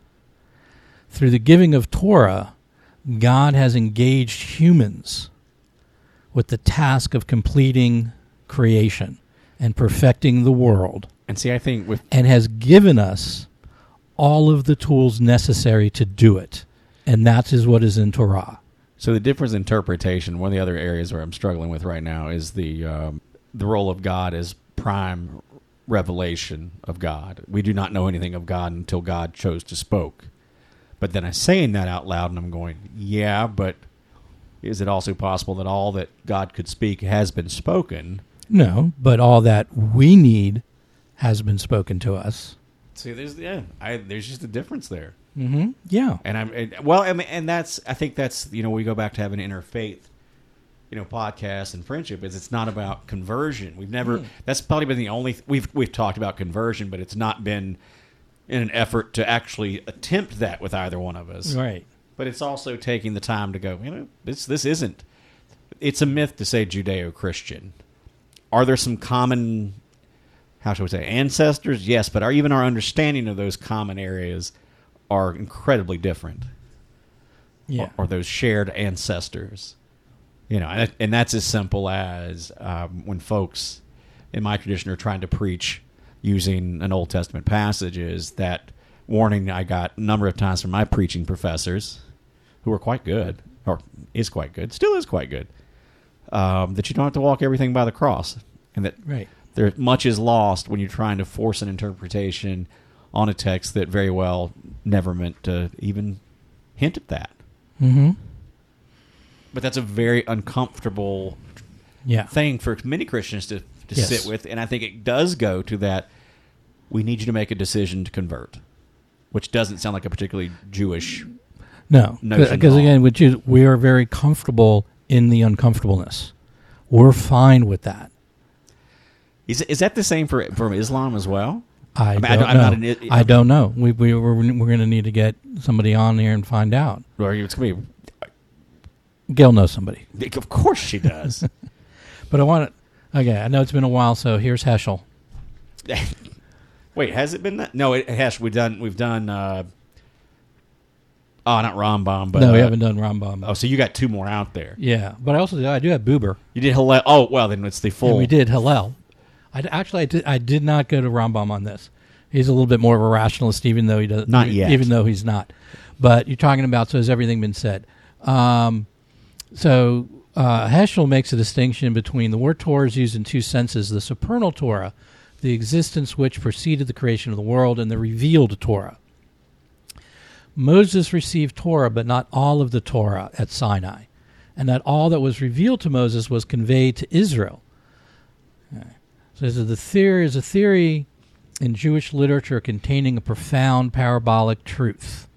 Through the giving of Torah, God has engaged humans with the task of completing creation and perfecting the world, And see, I think with and has given us all of the tools necessary to do it. And that is what is in Torah. so the difference in interpretation. One of the other areas where I'm struggling with right now is the role of God as prime revelation of God. We do not know anything of God until God chose to spoke. But then I'm saying that out loud, and I'm going, yeah, but is it also possible that all that God could speak has been spoken? No, but all that we need has been spoken to us. See, there's just a difference there. Mm-hmm. Yeah. And that's, I think that's, we go back to having interfaith, podcast and friendship. It's not about conversion. We've never. That's probably been the only. We've talked about conversion, but it's not been in an effort to actually attempt that with either one of us. Right. But it's also taking the time to go. This isn't. It's a myth to say Judeo-Christian. Are there some common, how should we say, ancestors? Yes, but even our understanding of those common areas are incredibly different. Yeah. Or those shared ancestors. And that's as simple as when folks in my tradition are trying to preach using an Old Testament passage, is that warning I got a number of times from my preaching professors, who are quite good, or is quite good, still is quite good, that you don't have to walk everything by the cross, and that Right. there much is lost when you're trying to force an interpretation on a text that very well never meant to even hint at that. Mm-hmm. But that's a very uncomfortable thing for many Christians to Yes. sit with, and I think it does go to that. We need you to make a decision to convert, which doesn't sound like a particularly Jewish. No, notion because at all. again, we are very comfortable in the uncomfortableness. We're fine with that. Is that the same for Islam as well? I mean, don't know. I'm not an- I don't know. We're going to need to get somebody on here and find out. Or it's going to Gail knows somebody, be. Of course, she does. but I want to. Okay, I know it's been a while, so here's Heschel. Wait, has it been that? No, it has. We've done. Not Rambam, but No, we haven't done Rambam. Oh, so you got two more out there. Yeah, but I do have Buber. You did Hillel. Oh, well, then it's the full. And we did Hillel. I did not go to Rambam on this. He's a little bit more of a rationalist, even though he does Not yet. Even though he's not. But you're talking about, so has everything been said? Heschel makes a distinction between the word Torah is used in two senses: the supernal Torah, the existence which preceded the creation of the world, and the revealed Torah. Moses received Torah, but not all of the Torah at Sinai, and that all that was revealed to Moses was conveyed to Israel. Okay. So this is a theory in Jewish literature containing a profound parabolical truth,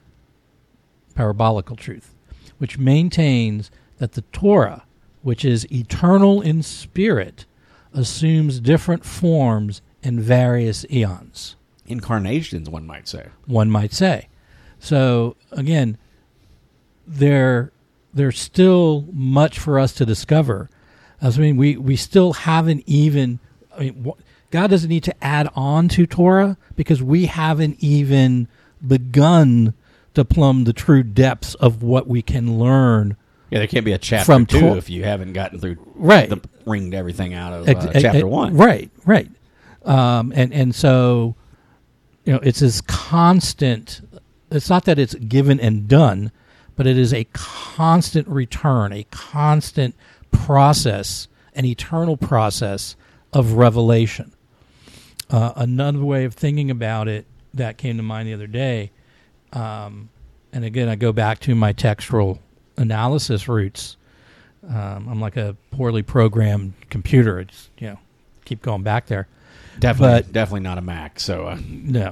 which maintains that the Torah, which is eternal in spirit, assumes different forms in various eons. Incarnations, one might say. One might say. So again, there's still much for us to discover. I mean, we still haven't even. God doesn't need to add on to Torah because we haven't even begun to plumb the true depths of what we can learn. Yeah, there can't be a chapter From two if you haven't gotten through Right. ringed everything out of chapter one. Right. And so, it's this constant. It's not that it's given and done, but it is a constant return, a constant process, an eternal process of revelation. Another way of thinking about it that came to mind the other day, and again, I go back to my textual analysis roots. I'm like a poorly programmed computer. It's, keep going back there. Definitely not a Mac. So No.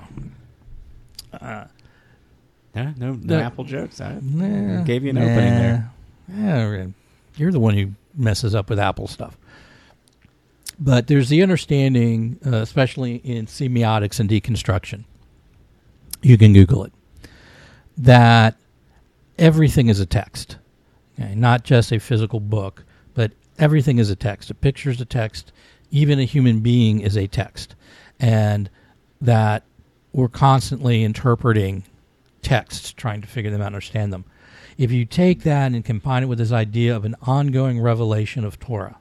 no Apple jokes. I gave you an opening there. Yeah, you're the one who messes up with Apple stuff. But there's the understanding, especially in semiotics and deconstruction, you can Google it, that everything is a text. Okay? Not just a physical book, but everything is a text. A picture is a text. Even a human being is a text. And that we're constantly interpreting texts, trying to figure them out and understand them. If you take that and combine it with this idea of an ongoing revelation of Torah,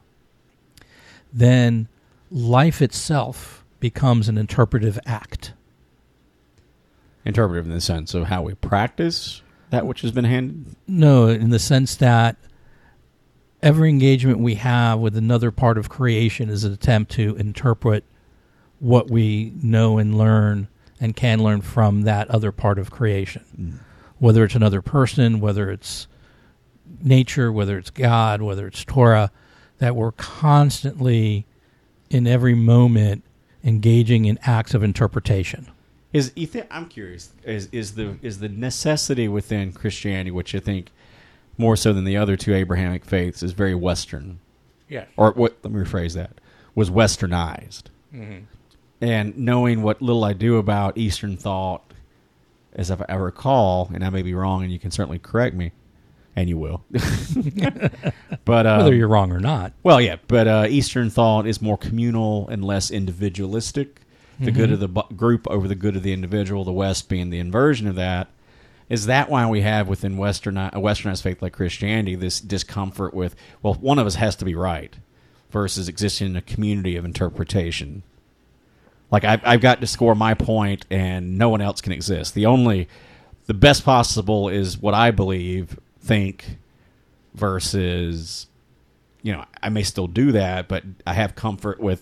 then life itself becomes an interpretive act. Interpretive in the sense of how we practice that which has been handed? No, in the sense that every engagement we have with another part of creation is an attempt to interpret what we know and learn and can learn from that other part of creation. Whether it's another person, whether it's nature, whether it's God, whether it's Torah, that we're constantly, in every moment, engaging in acts of interpretation. I'm curious. Is the necessity within Christianity, which I think more so than the other two Abrahamic faiths, is very Western? Yes. Or what? Let me rephrase that. Was Westernized, and knowing what little I do about Eastern thought, as I recall, and I may be wrong, and you can certainly correct me, and you will. But whether you're wrong or not. Well, yeah, but Eastern thought is more communal and less individualistic. The good of the group over the good of the individual, the West being the inversion of that. Is that why we have within a Westernized faith like Christianity this discomfort with, well, one of us has to be right versus existing in a community of interpretation? Like, I've got to score my point and no one else can exist. The best possible is what I believe, think, versus, I may still do that, but I have comfort with,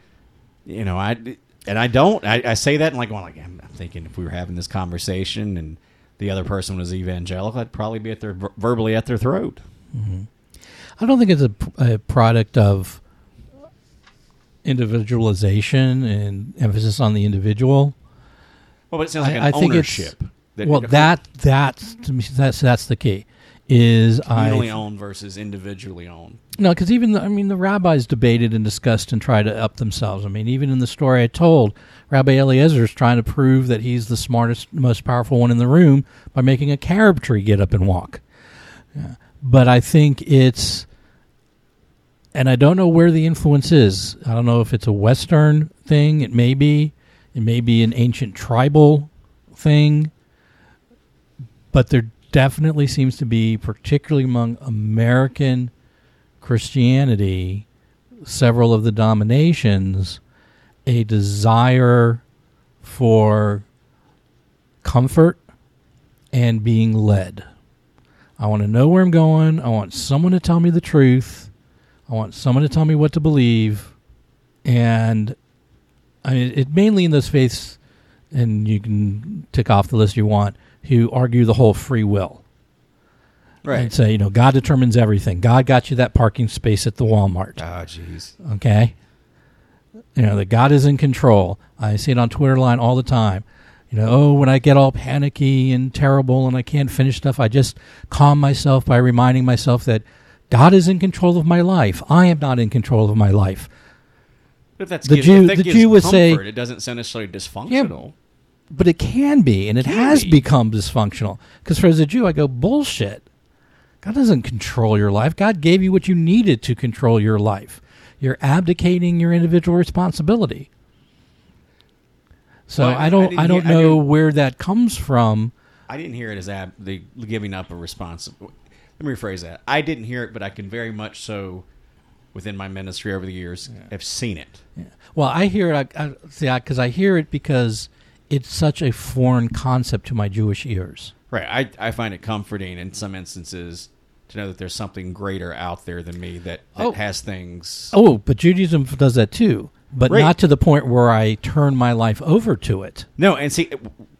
I say that and I'm thinking if we were having this conversation and the other person was evangelical, I'd probably be verbally at their throat. Mm-hmm. I don't think it's a product of individualization and emphasis on the individual. Well, but it sounds like ownership. That's to me, that's the key. Is communally owned versus individually owned. No, because even the rabbis debated and discussed and tried to up themselves. Even in the story I told, Rabbi Eliezer is trying to prove that he's the smartest, most powerful one in the room by making a carob tree get up and walk. Yeah. But I think it's, and I don't know where the influence is. I don't know if it's a Western thing. It may be an ancient tribal thing. But there definitely seems to be, particularly among American Christianity, several of the denominations, a desire for comfort and being led. I want to know where I'm going. I want someone to tell me the truth. I want someone to tell me what to believe. And it mainly in those faiths, and you can tick off the list you want, who argue the whole free will. Right. And say, God determines everything. God got you that parking space at the Walmart. Oh, jeez. Okay? That God is in control. I see it on Twitter line all the time. When I get all panicky and terrible and I can't finish stuff, I just calm myself by reminding myself that God is in control of my life. I am not in control of my life. But if the Jew would say, it doesn't sound necessarily dysfunctional. Yeah, but it can be, and it has become dysfunctional. Because for as a Jew, I go, bullshit. God doesn't control your life. God gave you what you needed to control your life. You're abdicating your individual responsibility. So I don't know where that comes from. I didn't hear it as the giving up a responsibility. Let me rephrase that. I didn't hear it, but I can very much so, within my ministry over the years, have seen it. Yeah. Well, I hear it because I hear it because it's such a foreign concept to my Jewish ears. Right. I find it comforting in some instances to know that there's something greater out there than me that has things. Oh, but Judaism does that too. But not to the point where I turn my life over to it. No, and see,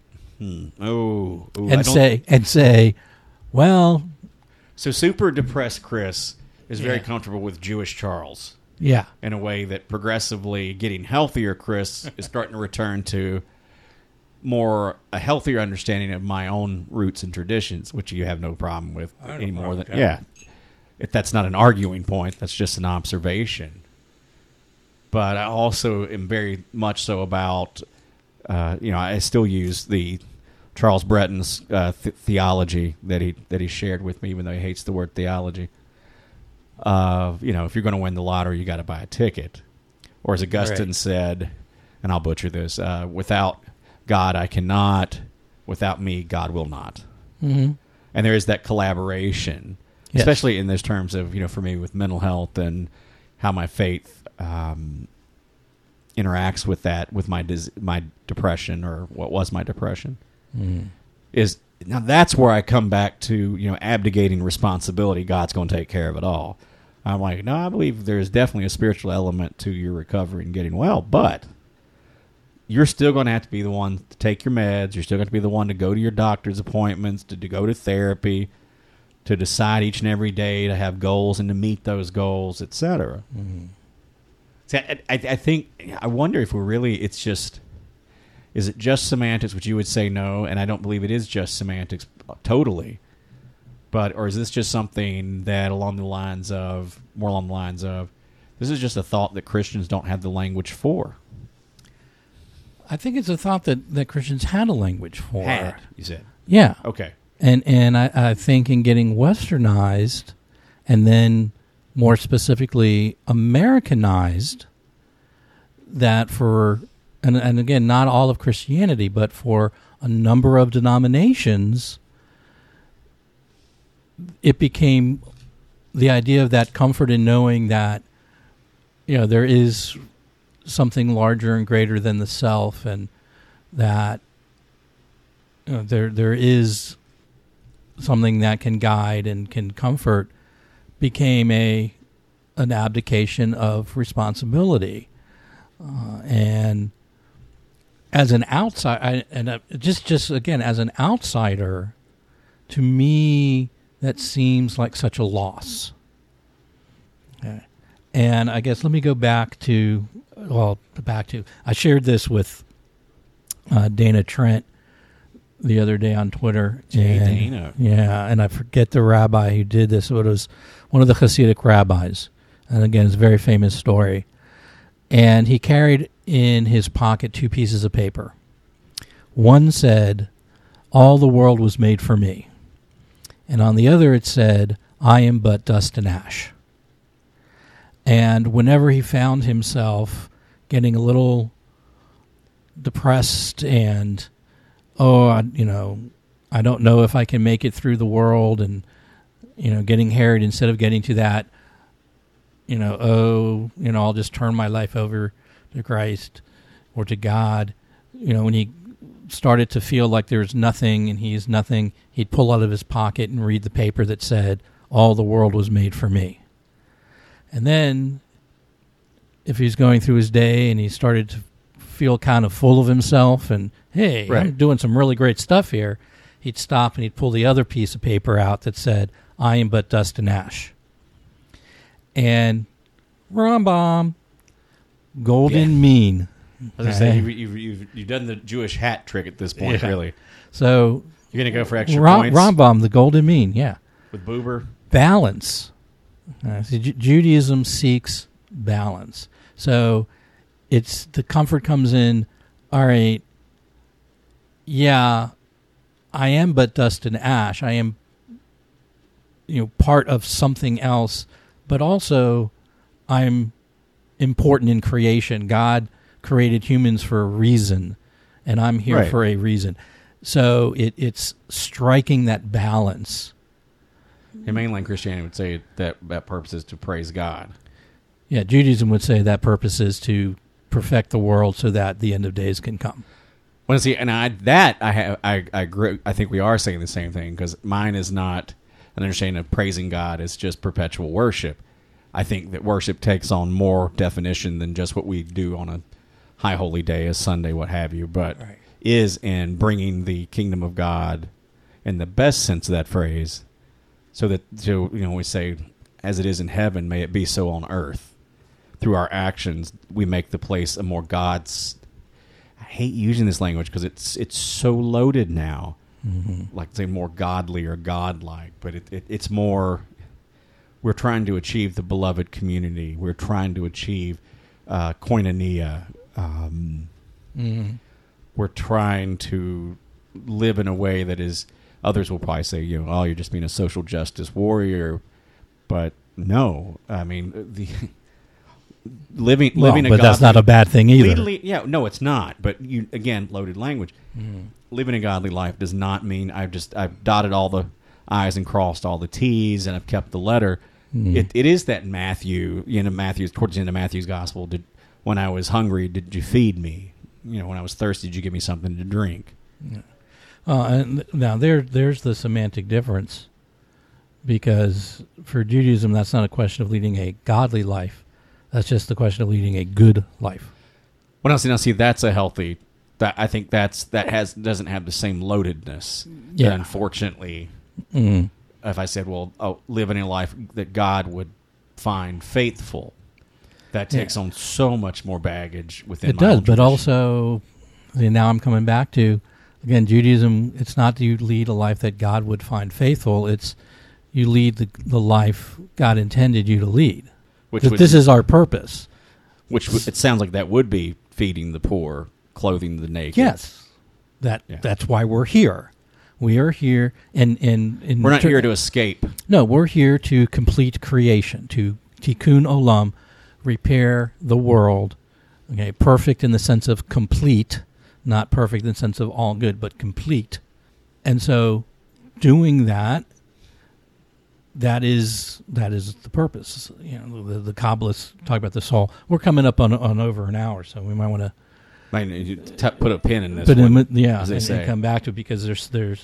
say, well. So super depressed Chris is very comfortable with Jewish Charles. Yeah. In a way that progressively getting healthier Chris is starting to return to more a healthier understanding of my own roots and traditions, which you have no problem with any more than if that's not an arguing point, that's just an observation. but I also am very much so about, I still use the Charles Breton's theology that he shared with me, even though he hates the word theology. If you're going to win the lottery, you got to buy a ticket. Or as Augustine said, and I'll butcher this, without God I cannot, without me God will not. Mm-hmm. And there is that collaboration, yes. especially in those terms of, for me with mental health and how my faith interacts with that, with my depression, or what was my depression. Mm. Now that's where I come back to, abdicating responsibility. God's going to take care of it all. I'm like, no, I believe there's definitely a spiritual element to your recovery and getting well, but you're still going to have to be the one to take your meds. You're still going to be the one to go to your doctor's appointments, to go to therapy, to decide each and every day to have goals and to meet those goals, etc. Mm-hmm. See, I wonder if is it just semantics, which you would say no, and I don't believe it is just semantics totally. Or is this just something that more along the lines of, this is just a thought that Christians don't have the language for? I think it's a thought that Christians had a language for. Had, you said? Yeah. Okay. And I think in getting westernized, and then more specifically Americanized, that for, and again, not all of Christianity, but for a number of denominations, it became the idea of that comfort in knowing that, there is something larger and greater than the self, and that there is something that can guide and can comfort, became an abdication of responsibility. And as an outsider, just again, as an outsider, to me, that seems like such a loss. Okay. And I guess let me go back to, I shared this with Dana Trent the other day on Twitter. Dana. Yeah, and I forget the rabbi who did this, but it was one of the Hasidic rabbis. And again, it's a very famous story. And he carried in his pocket 2 pieces of paper. One said, "All the world was made for me." And on the other it said, "I am but dust and ash." And whenever he found himself getting a little depressed and, I don't know if I can make it through the world, and, getting harried, instead of getting to that, I'll just turn my life over to Christ or to God. When he started to feel like there's nothing and he's nothing, he'd pull out of his pocket and read the paper that said, "All the world was made for me." And then if he's going through his day and he started to feel kind of full of himself and, hey, right, I'm doing some really great stuff here, he'd stop and he'd pull the other piece of paper out that said, "I am but dust and ash." And Rambam, golden mean. I was going to say, you've done the Jewish hat trick at this point, really. So you're going to go for extra points? Rambam, the golden mean, yeah. With Buber? Balance. Judaism seeks balance. So it's the comfort comes in, all right, yeah, I am but dust and ash. I am, part of something else, but also I'm important in creation. God created humans for a reason, and I'm here for a reason. So it's striking that balance. In mainline Christianity would say that purpose is to praise God. Yeah, Judaism would say that purpose is to perfect the world so that the end of days can come. Well, see, and I agree. I think we are saying the same thing, because mine is not an understanding of praising God. It's just perpetual worship. I think that worship takes on more definition than just what we do on a high holy day, a Sunday, what have you, but is in bringing the kingdom of God in the best sense of that phrase, so that we say, as it is in heaven, may it be so on earth. Through our actions, we make the place a more God's. I hate using this language because it's so loaded now, like say more godly or godlike, but it's more. We're trying to achieve the beloved community. We're trying to achieve koinonia. We're trying to live in a way that is. Others will probably say, oh, you're just being a social justice warrior, but no, I mean living a godly, but that's not a bad thing either. No, it's not. But loaded language. Living a godly life does not mean I've dotted all the I's and crossed all the T's and I've kept the letter. It is that Matthew, towards the end of Matthew's gospel, when I was hungry, did you feed me? When I was thirsty, did you give me something to drink? Yeah. And now there's the semantic difference, because for Judaism, that's not a question of leading a godly life. That's just the question of leading a good life. Well, now see, that's a healthy. I think doesn't have the same loadedness. Yeah. Unfortunately, if I said, living a life that God would find faithful, that takes on so much more baggage within. It does, but also, now I'm coming back to. Again, Judaism, it's not that you lead a life that God would find faithful. It's you lead the life God intended you to lead. This is our purpose. Which it sounds like that would be feeding the poor, clothing the naked. Yes. That's why we're here. We are here. And we're not here to escape. No, we're here to complete creation, to tikkun olam, repair the world. Okay, perfect in the sense of complete. Not perfect in the sense of all good, but complete. And so doing that is the purpose. The Kabbalists talk about the soul. We're coming up on over an hour, so we might want to put a pin in this and come back to it, because there's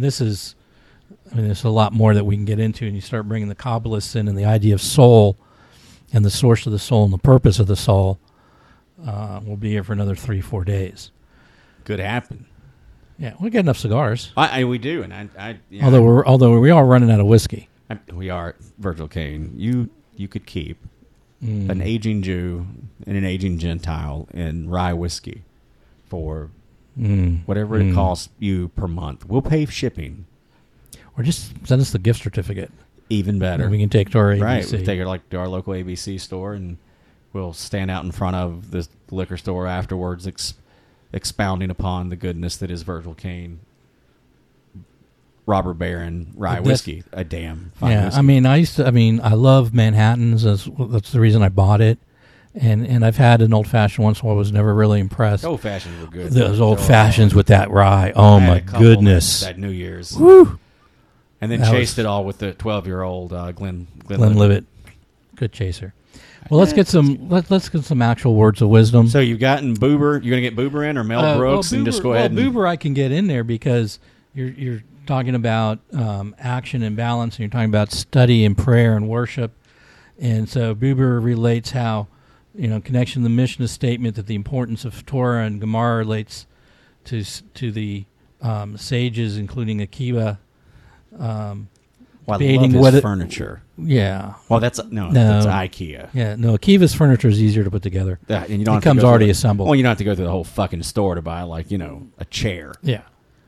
a lot more that we can get into, and you start bringing the Kabbalists in and the idea of soul and the source of the soul and the purpose of the soul. We'll be here for another 3-4 days. Could happen. Yeah, we get enough cigars. We do, and although we are running out of whiskey. We are. Virgil Cain, you could keep an aging Jew and an aging Gentile in rye whiskey for whatever it costs you per month. We'll pay shipping, or just send us the gift certificate. Even better. And we can take it to our ABC. Right, we'll take it to our local ABC store, and we'll stand out in front of the liquor store afterwards. Expounding upon the goodness that is Virgil Cain, Robert Barron rye whiskey, a damn fine whiskey. I love Manhattans. That's the reason I bought it, and I've had an old fashioned once, so I was never really impressed. Old fashions were good. Those old fashions with that rye. Oh my goodness! At New Year's, woo! And then chased it all with the 12-year-old Glenlivet. Good chaser. Well, let's get some actual words of wisdom. So you've gotten Buber. You're going to get Buber in, or Mel Brooks, and just go ahead. Buber, I can get in there because you're talking about action and balance, and you're talking about study and prayer and worship. And so Buber relates how, connection to the Mishnah statement that the importance of Torah and Gemara relates to the sages, including Akiva. I love his furniture. Yeah. Well, that's IKEA. Yeah, no, Akiva's furniture is easier to put together. And you don't it comes already assembled. Well, you don't have to go through the whole fucking store to buy, a chair. Yeah.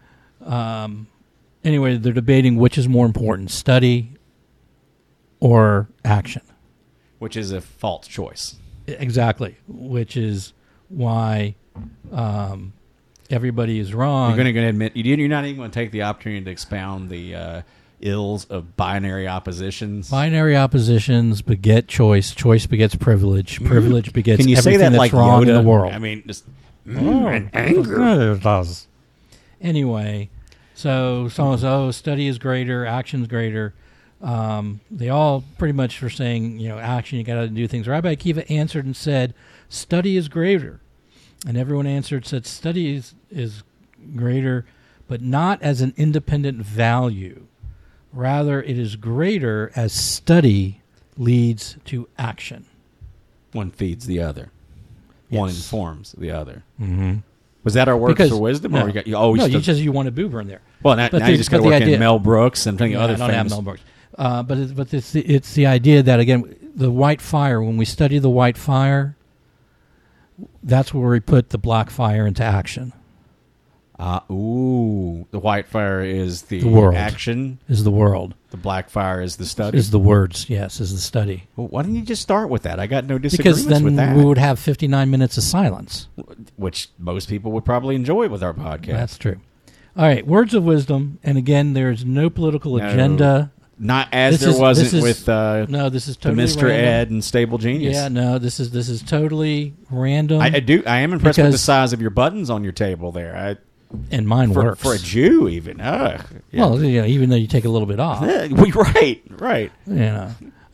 Anyway, they're debating which is more important, study or action. Which is a false choice. Exactly. Which is why everybody is wrong. You're going to admit you're not even going to take the opportunity to expound the ills of binary oppositions. Binary oppositions beget choice. Choice begets privilege. Privilege begets Can you everything say that that's like wrong Yoda? in the world. I mean, just and anger. It does. Anyway, so study is greater, action's greater. They all pretty much were saying, action, you got to do things. Rabbi Akiva answered and said, study is greater. And everyone said, study is greater, but not as an independent value. Rather, it is greater as study leads to action. One feeds the other. Yes. One informs the other. Mm-hmm. Was that our words for wisdom? No, or you wanted Buber in there. Well, now you just got to work in Mel Brooks and other things. I don't famous. have Mel Brooks. But it's the idea that, again, the white fire, when we study the white fire, that's where we put the black fire into action. The white fire is the world. action. Is the world. The black fire is the study. Is the words, yes, is the study. Well, why don't you just start with that? I got no disagreements Because with then that. we would have 59 minutes of silence. Which most people would probably enjoy with our podcast. That's true. All right, words of wisdom. And again, there's no political agenda. Not as This is- with No, this is totally the Mr. random. Ed and Stable Genius. Yeah, no, this is totally random. I am impressed with the Because- size of your buttons on your table there. and mine works. For a Jew, even. Yeah. Well, even though you take a little bit off. Right. You know,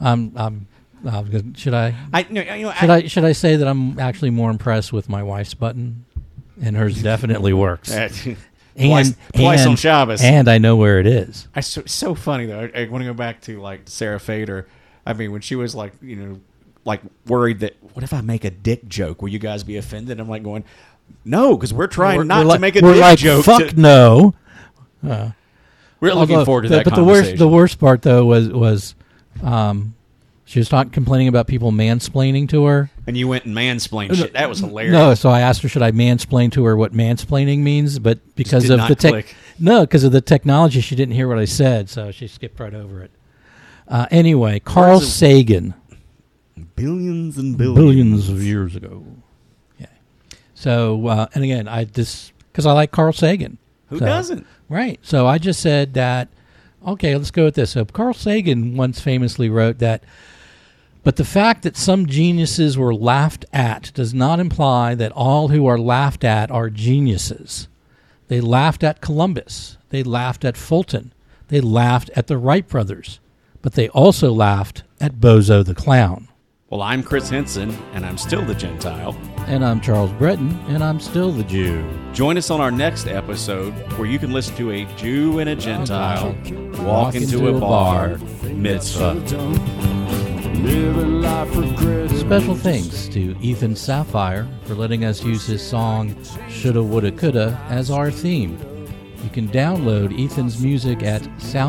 should I I should I say that I'm actually more impressed with my wife's button, and hers definitely works. Twice on Shabbos. and I know where it is. It's so funny though. I want to go back to like Sarah Fader. I mean, when she was like, like worried that what if I make a dick joke? Will you guys be offended? I'm like going, no, because we're trying not to make a dick joke. Fuck no. We're looking forward to that but conversation. the worst part though was she was complaining about people mansplaining to her. And you went and mansplained shit. That was hilarious. No, so I asked her, should I mansplain to her what mansplaining means? But because did of not the click. because of the technology, she didn't hear what I said, so she skipped right over it. Anyway, Carl Sagan, Billions and billions of years ago. Yeah. So, and again, because I like Carl Sagan. Who So- doesn't? Right. So I just said that, okay, let's go with this. So Carl Sagan once famously wrote that, but the fact that some geniuses were laughed at does not imply that all who are laughed at are geniuses. They laughed at Columbus. They laughed at Fulton. They laughed at the Wright brothers. But they also laughed at Bozo the Clown. Well, I'm Chris Henson, and I'm still the Gentile. And I'm Charles Breton, and I'm still the Jew. Join us on our next episode where you can listen to a Jew and a Gentile walk into a bar mitzvah. Living life regretted. Special thanks to Ethan Sapphire for letting us use his song Shoulda Woulda Coulda as our theme. You can download Ethan's music at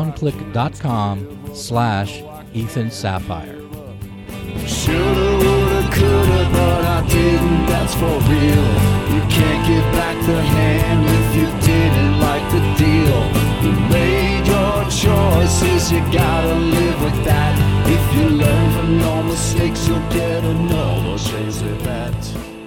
soundclick.com/Ethan Sapphire. Shoulda, woulda, coulda, but I didn't, that's for real. You can't get back the hand if you didn't like the deal. You made your choices, you gotta live with that. If you learn from your mistakes, you'll get another chance at that.